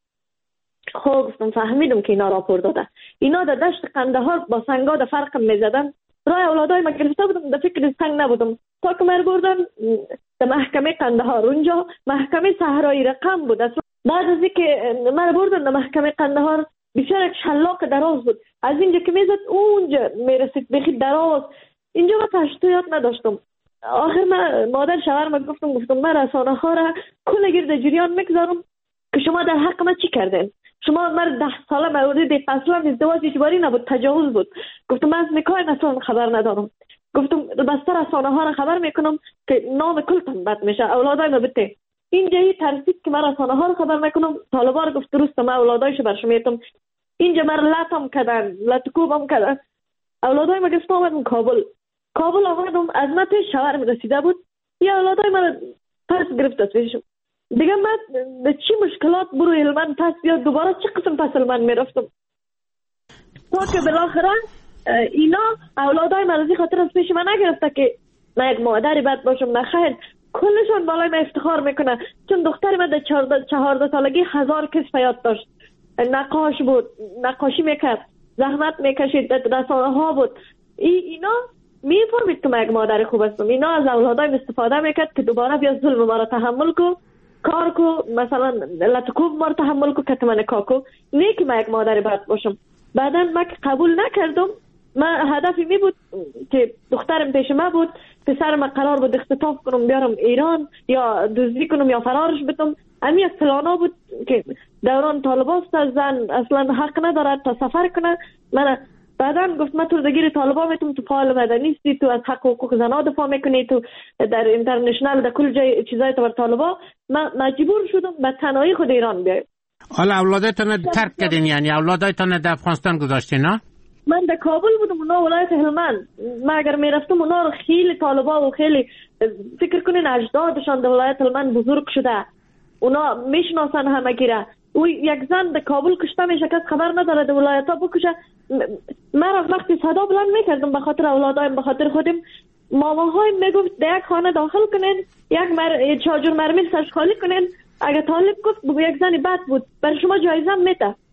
خب گفتم فهمیدم که اینا راپور داده. اینا در دشت قندهار با سنگا در فرقم میزدن. رای اولادای ما گرفته بودم، در فکر سنگ نبودم تا که مر بردن در محکمه قندهار. اونجا محکمه صحرایی رقم بود. بعد از اینکه مر بردن در محکمه قندهار بسیار یک شلاق دراز بود، از اینجا که میزد اونجا میرسید بخی دراز. اینجا من پشتو یاد نداشتم. آخر من مادر شوهر ما گفتم گفتم من رسانه ها را کل گرد جریان میگذارم که شما در حق ما چی کردین. شما مرد ده ساله مورد اصلا ازدواج اجباری نبود، تجاوز بود. گفتم من از نکاح اصلا خبر ندارم. گفتم بستر رسانه ها را خبر میکنم که نام کلتون بد میشه، اولادای ما بته. اینجا هی ترسید که من رسانه ها را خبر میکنم. طالبا را گفت درست من اولادایش برشمیتم. اینجا من لطم کردن، لطکوبم کردن. اولادای ما گفت آمدم کابل. کابل آمدم، از من پیش شوهرم رسیده بود، یا اولادای من پس گرفت از پیشم. دیگه من به چی مشکلات برو هلمند پس بیاد، دوباره چی قسم پس هلمند میرفتم تا که بالاخره اینا اولادای من از این خاطر از پیش من نگرفته که من یک مادری بد باشم. نخیر، کلشان بالای من افتخار میکنه، چون دختر من در چهارده سالگی هزار کس فیاد داشت، نقاش بود، نقاشی میکرد، زحمت میکشید، رسانه ها بود. ای اینا میفهمید که من یک مادر خوب هستم. اینا از اولادایم استفاده میکرد که دوباره بیا ظلم ما را تحمل کو، کار کو، مثلا لطکوب ما را تحمل کو، کتم نکاح کو. نه که من یک مادر بد باشم. بعدا من که قبول نکردم، من هدفی می بود که دخترم پیش من بود، پسر من قرار بود اختطاف کنم بیارم ایران یا دزدی کنم یا فرارش بدم. امی یک پلانا بود که دوران طالباست، زن اصلا حق ندارد تا سفر کنه. من بعدا گفت من تو درگیر طالبا میتونم، تو فعال مدنی هستی، تو از حق و حقوق زنها دفاع میکنی، تو در اینترنشنال در کل جای چیزای تو بر طالبا. من مجبور شدم به تنهایی خود ایران بیایم. حالا اولادتون ترک کردین، یعنی اولادتون در افغانستان گذاشتین؟ نه من در کابل بودم، اونا ولایت هلمند. من اگر میرفتم اونا رو خیلی طالبا و خیلی فکر کنین اجدادشان در ولایت هلمند بزرگ شده، اونا میشناسن همگی را. او یک زن در کابل کشته میشه، کس خبر نداره در ولایت ها بکشه. من وقتی صدا بلند میکردم به خاطر اولادایم، به خاطر خودم، ماماهایم میگفت در یک خانه داخل کنین، یک مر... چاجور مرمیر سرش خالی کنین. اگه طالب گفت یک زنی بد بود برای شما جایزه میده.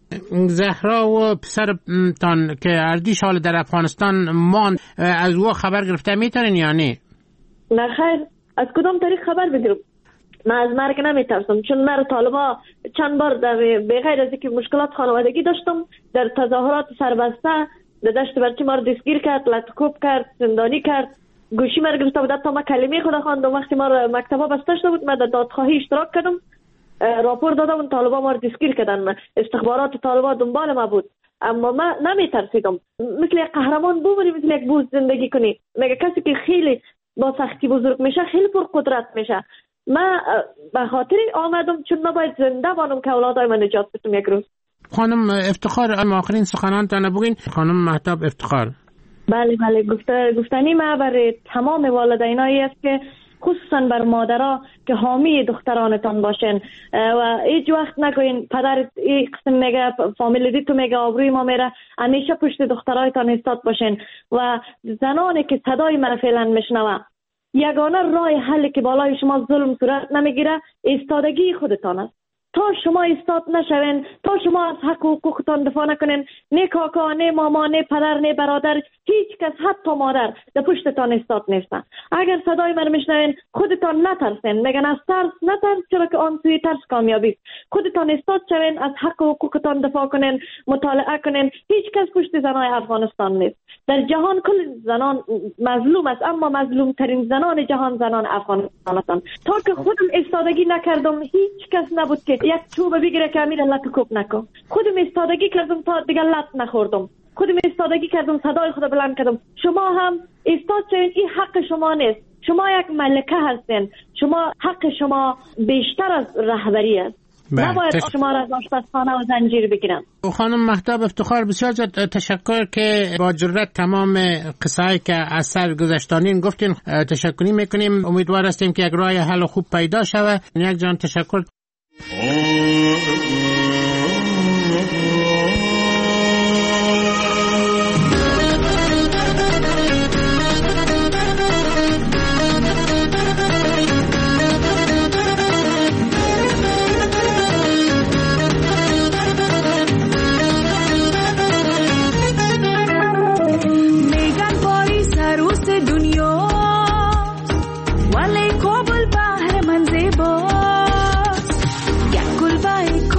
زهرا و پسرتان که اردیش حال در افغانستان ماند، از او خبر گرفته میتونین یا نه؟ نه خیر، از کدام طریق خبر بگیرم؟ من از مرگ نمیترسم، چون من طالبا چند بار در بغیر از اینکه مشکلات خانوادگی داشتم در تظاهرات سربسته در دشت برچی ما رو دستگیر کرد، لطکوب کرد، زندانی کرد، گوشی ما رو گرفته بود، تا ما کلمه خدا خواندم. وقتی ما رو مکتبا بسته شده بود من در دادخواهی اشتراک کردم، راپور دادم، اون طالبا ما رو دستگیر کردن. استخبارات طالبا دنبال ما بود، اما من نمیترسیدم. مثل یک قهرمان بمونی، مثل یک بوز زندگی کنی. مگه کسی که خیلی با سختی بزرگ میشه خیلی پر قدرت میشه. من به خاطر آمدم چون من باید زنده بانم که اولادای من نجات بدم یک روز. خانم افتخار، آخرین سخنانتان بگین. خانم مهتاب افتخار. بله بله، گفته گفتنی ما برای تمام والدینایی است که خصوصا بر مادرها که حامی دخترانتان باشن و هیچ وقت نگوین پدر این قسم میگه، فامیل دی تو میگه، آبروی ما میره. همیشه پشت دخترایتان ایستاد باشن. و زنانی که صدای من فعلا میشنوه، یگانه راه حلی که بالای شما ظلم صورت نمیگیره ایستادگی خودتان است. تا شما ایستاد نشوین، تا شما از حق و حقوقتان دفاع نکنین، نه کاکا، نه ماما، نه پدر، نه برادر، هیچ کس حتی مادر در پشتتان ایستاد نیستن. اگر صدای من میشنوین خودتان نترسین. میگن از ترس نترس، چرا که آن سوی ترس کامیابی است. خودتان ایستاد شوین، از حق و حقوقتان دفاع کنین، مطالعه کنین. هیچ کس پشت زنای افغانستان نیست. در جهان کل زنان مظلوم است، اما مظلوم ترین زنان جهان زنان افغانستان هستند. تا که خودم ایستادگی نکردم هیچ کس نبود که یک چوب بگیره که امیر لط کوب نکن. خودم ایستادگی کردم تا دیگه لط نخوردم. خودم ایستادگی کردم، صدای خود بلند کردم. شما هم ایستاد شوین، این حق شما نیست. شما یک ملکه هستین. شما حق شما بیشتر از رهبری است. نباید شما را از آشپزخانه و زنجیر بگیرن. خانم مهتاب افتخار، بسیار تشکر که با جرأت تمام قصه‌ای که از سر گذشتانین گفتین. تشکری میکنیم. امیدوار هستیم که یک راه حل خوب پیدا شود. یک جان تشکر. Wale kobul bahar manze boss, yakul vai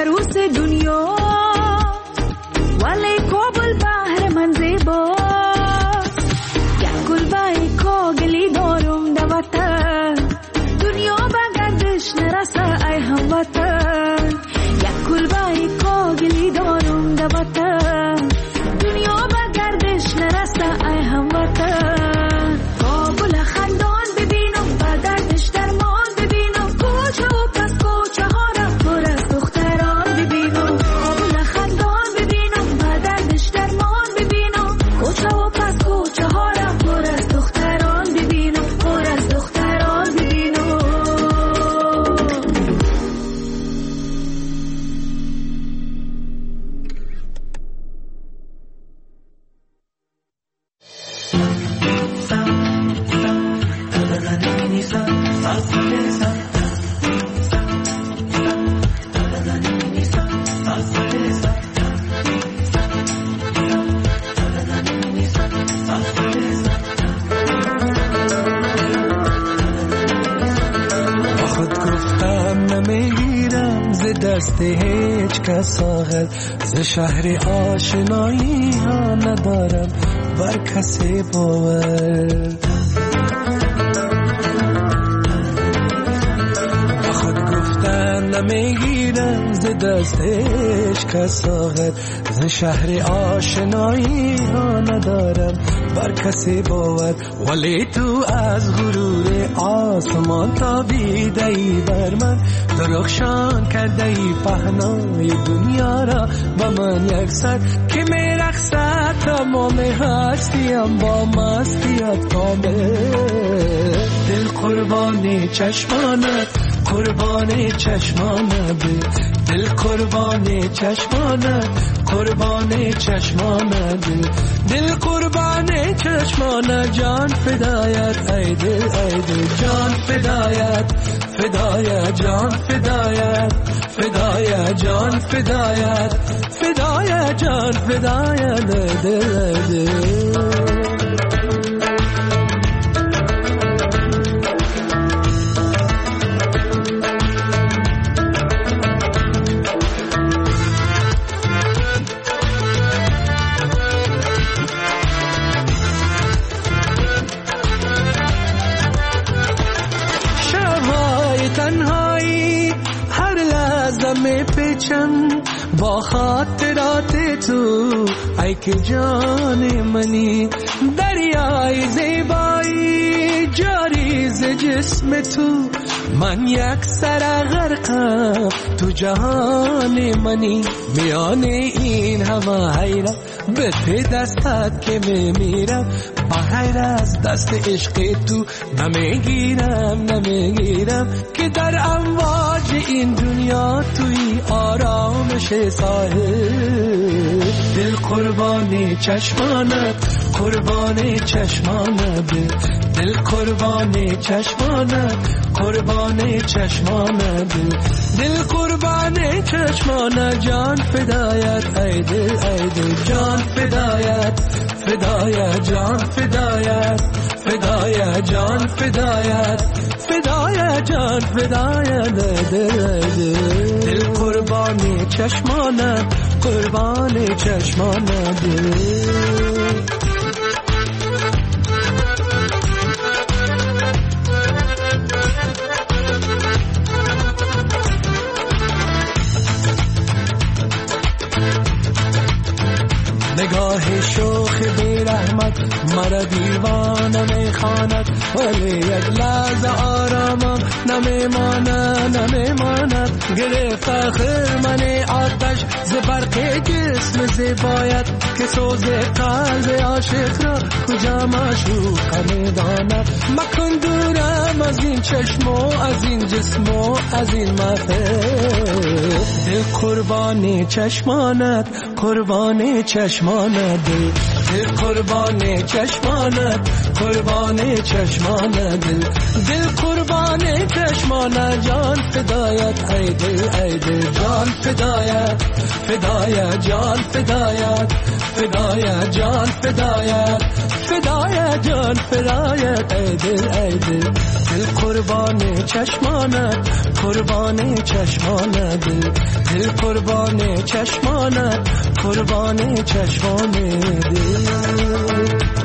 عروس دنیا ولی کابل بحر من زیبا یک کلبه کاغلی دارم در وطن دنیا به گردش نرسه ای هموطن یک کلبه کاغلی دارم در وطن دنیا به گردش نرسه ای هموطن کابل خندان ببینم و دردش درمان ببینم کوچه و پس کوچه ها را پر از دختران ببینم کابل خندان ببینم و دردش درمان ببینم کوچه و پس کوچه ها را پر از دختران ببینم پر از دختران ببینم دست هیچ کس آغل ز شهر آشنایی ها ندارم بر کسی باور خود گفتن نمیگیرم ز دست هیچ کس آغل ز شهر آشنایی ها ندارم بر کسی باور ولی تو از غرور آسمان تابیده ای بر من درخشان کرده ای پهنای دنیا را با من یک سر که می رقصد تمام هستیم با مستیت کامل دل قربان چشمانت قربان چشمانت دل قربان چشمانت قربان چشمانت دل قربان چشمانت جان فدایت ای دل ای دل جان فدایت فدایت جان فدایت فدایت جان فدایت فدایت جان فدایت دل دل با خاطرات تو ای که جان منی دریای زیبایی جاری ز جسم تو من یک سر غرقم تو جهان منی میان این همه حیرت به پی دستت که میمیرم با غیر از دست عشق تو نمیگیرم نمیگیرم که در امواج این دنیا توی آرامش ساحل دل قربان چشمانت قربان چشمانت دل قربان چشمانت قربان چشمانت دل قربان چشمانت جان فدایت ای دل ای دل جان فدایت فدایت جان فدایت فدایت جان فدایت فدایت جان فدایت دل دل دل قربان چشمانت قربان چشمانت نگاه شوخ بی رحمت مرا دیوانه میخواند ولی یک لحظه آرامم نمیماند نمیماند گرفت آخر من آتش ز برق جسم زیبایت که سوز قلب عاشق را کجا معشوق میداند مکن دورم از این چشم و از این جسم و از این محفل دل قربان چشمانت قربان چشمانت دل دل قربان چشمانت قربان چشمانت دل دل قربان چشمانت جان فدایت ای دل ای دل جان فدایت فدایت جان فدایت فدایت جان فدایت فدایت جان فدایت ای دل ای دل دل قربان چشمانت قربان چشمانت دل دل قربان چشمانت قربان چشمان دل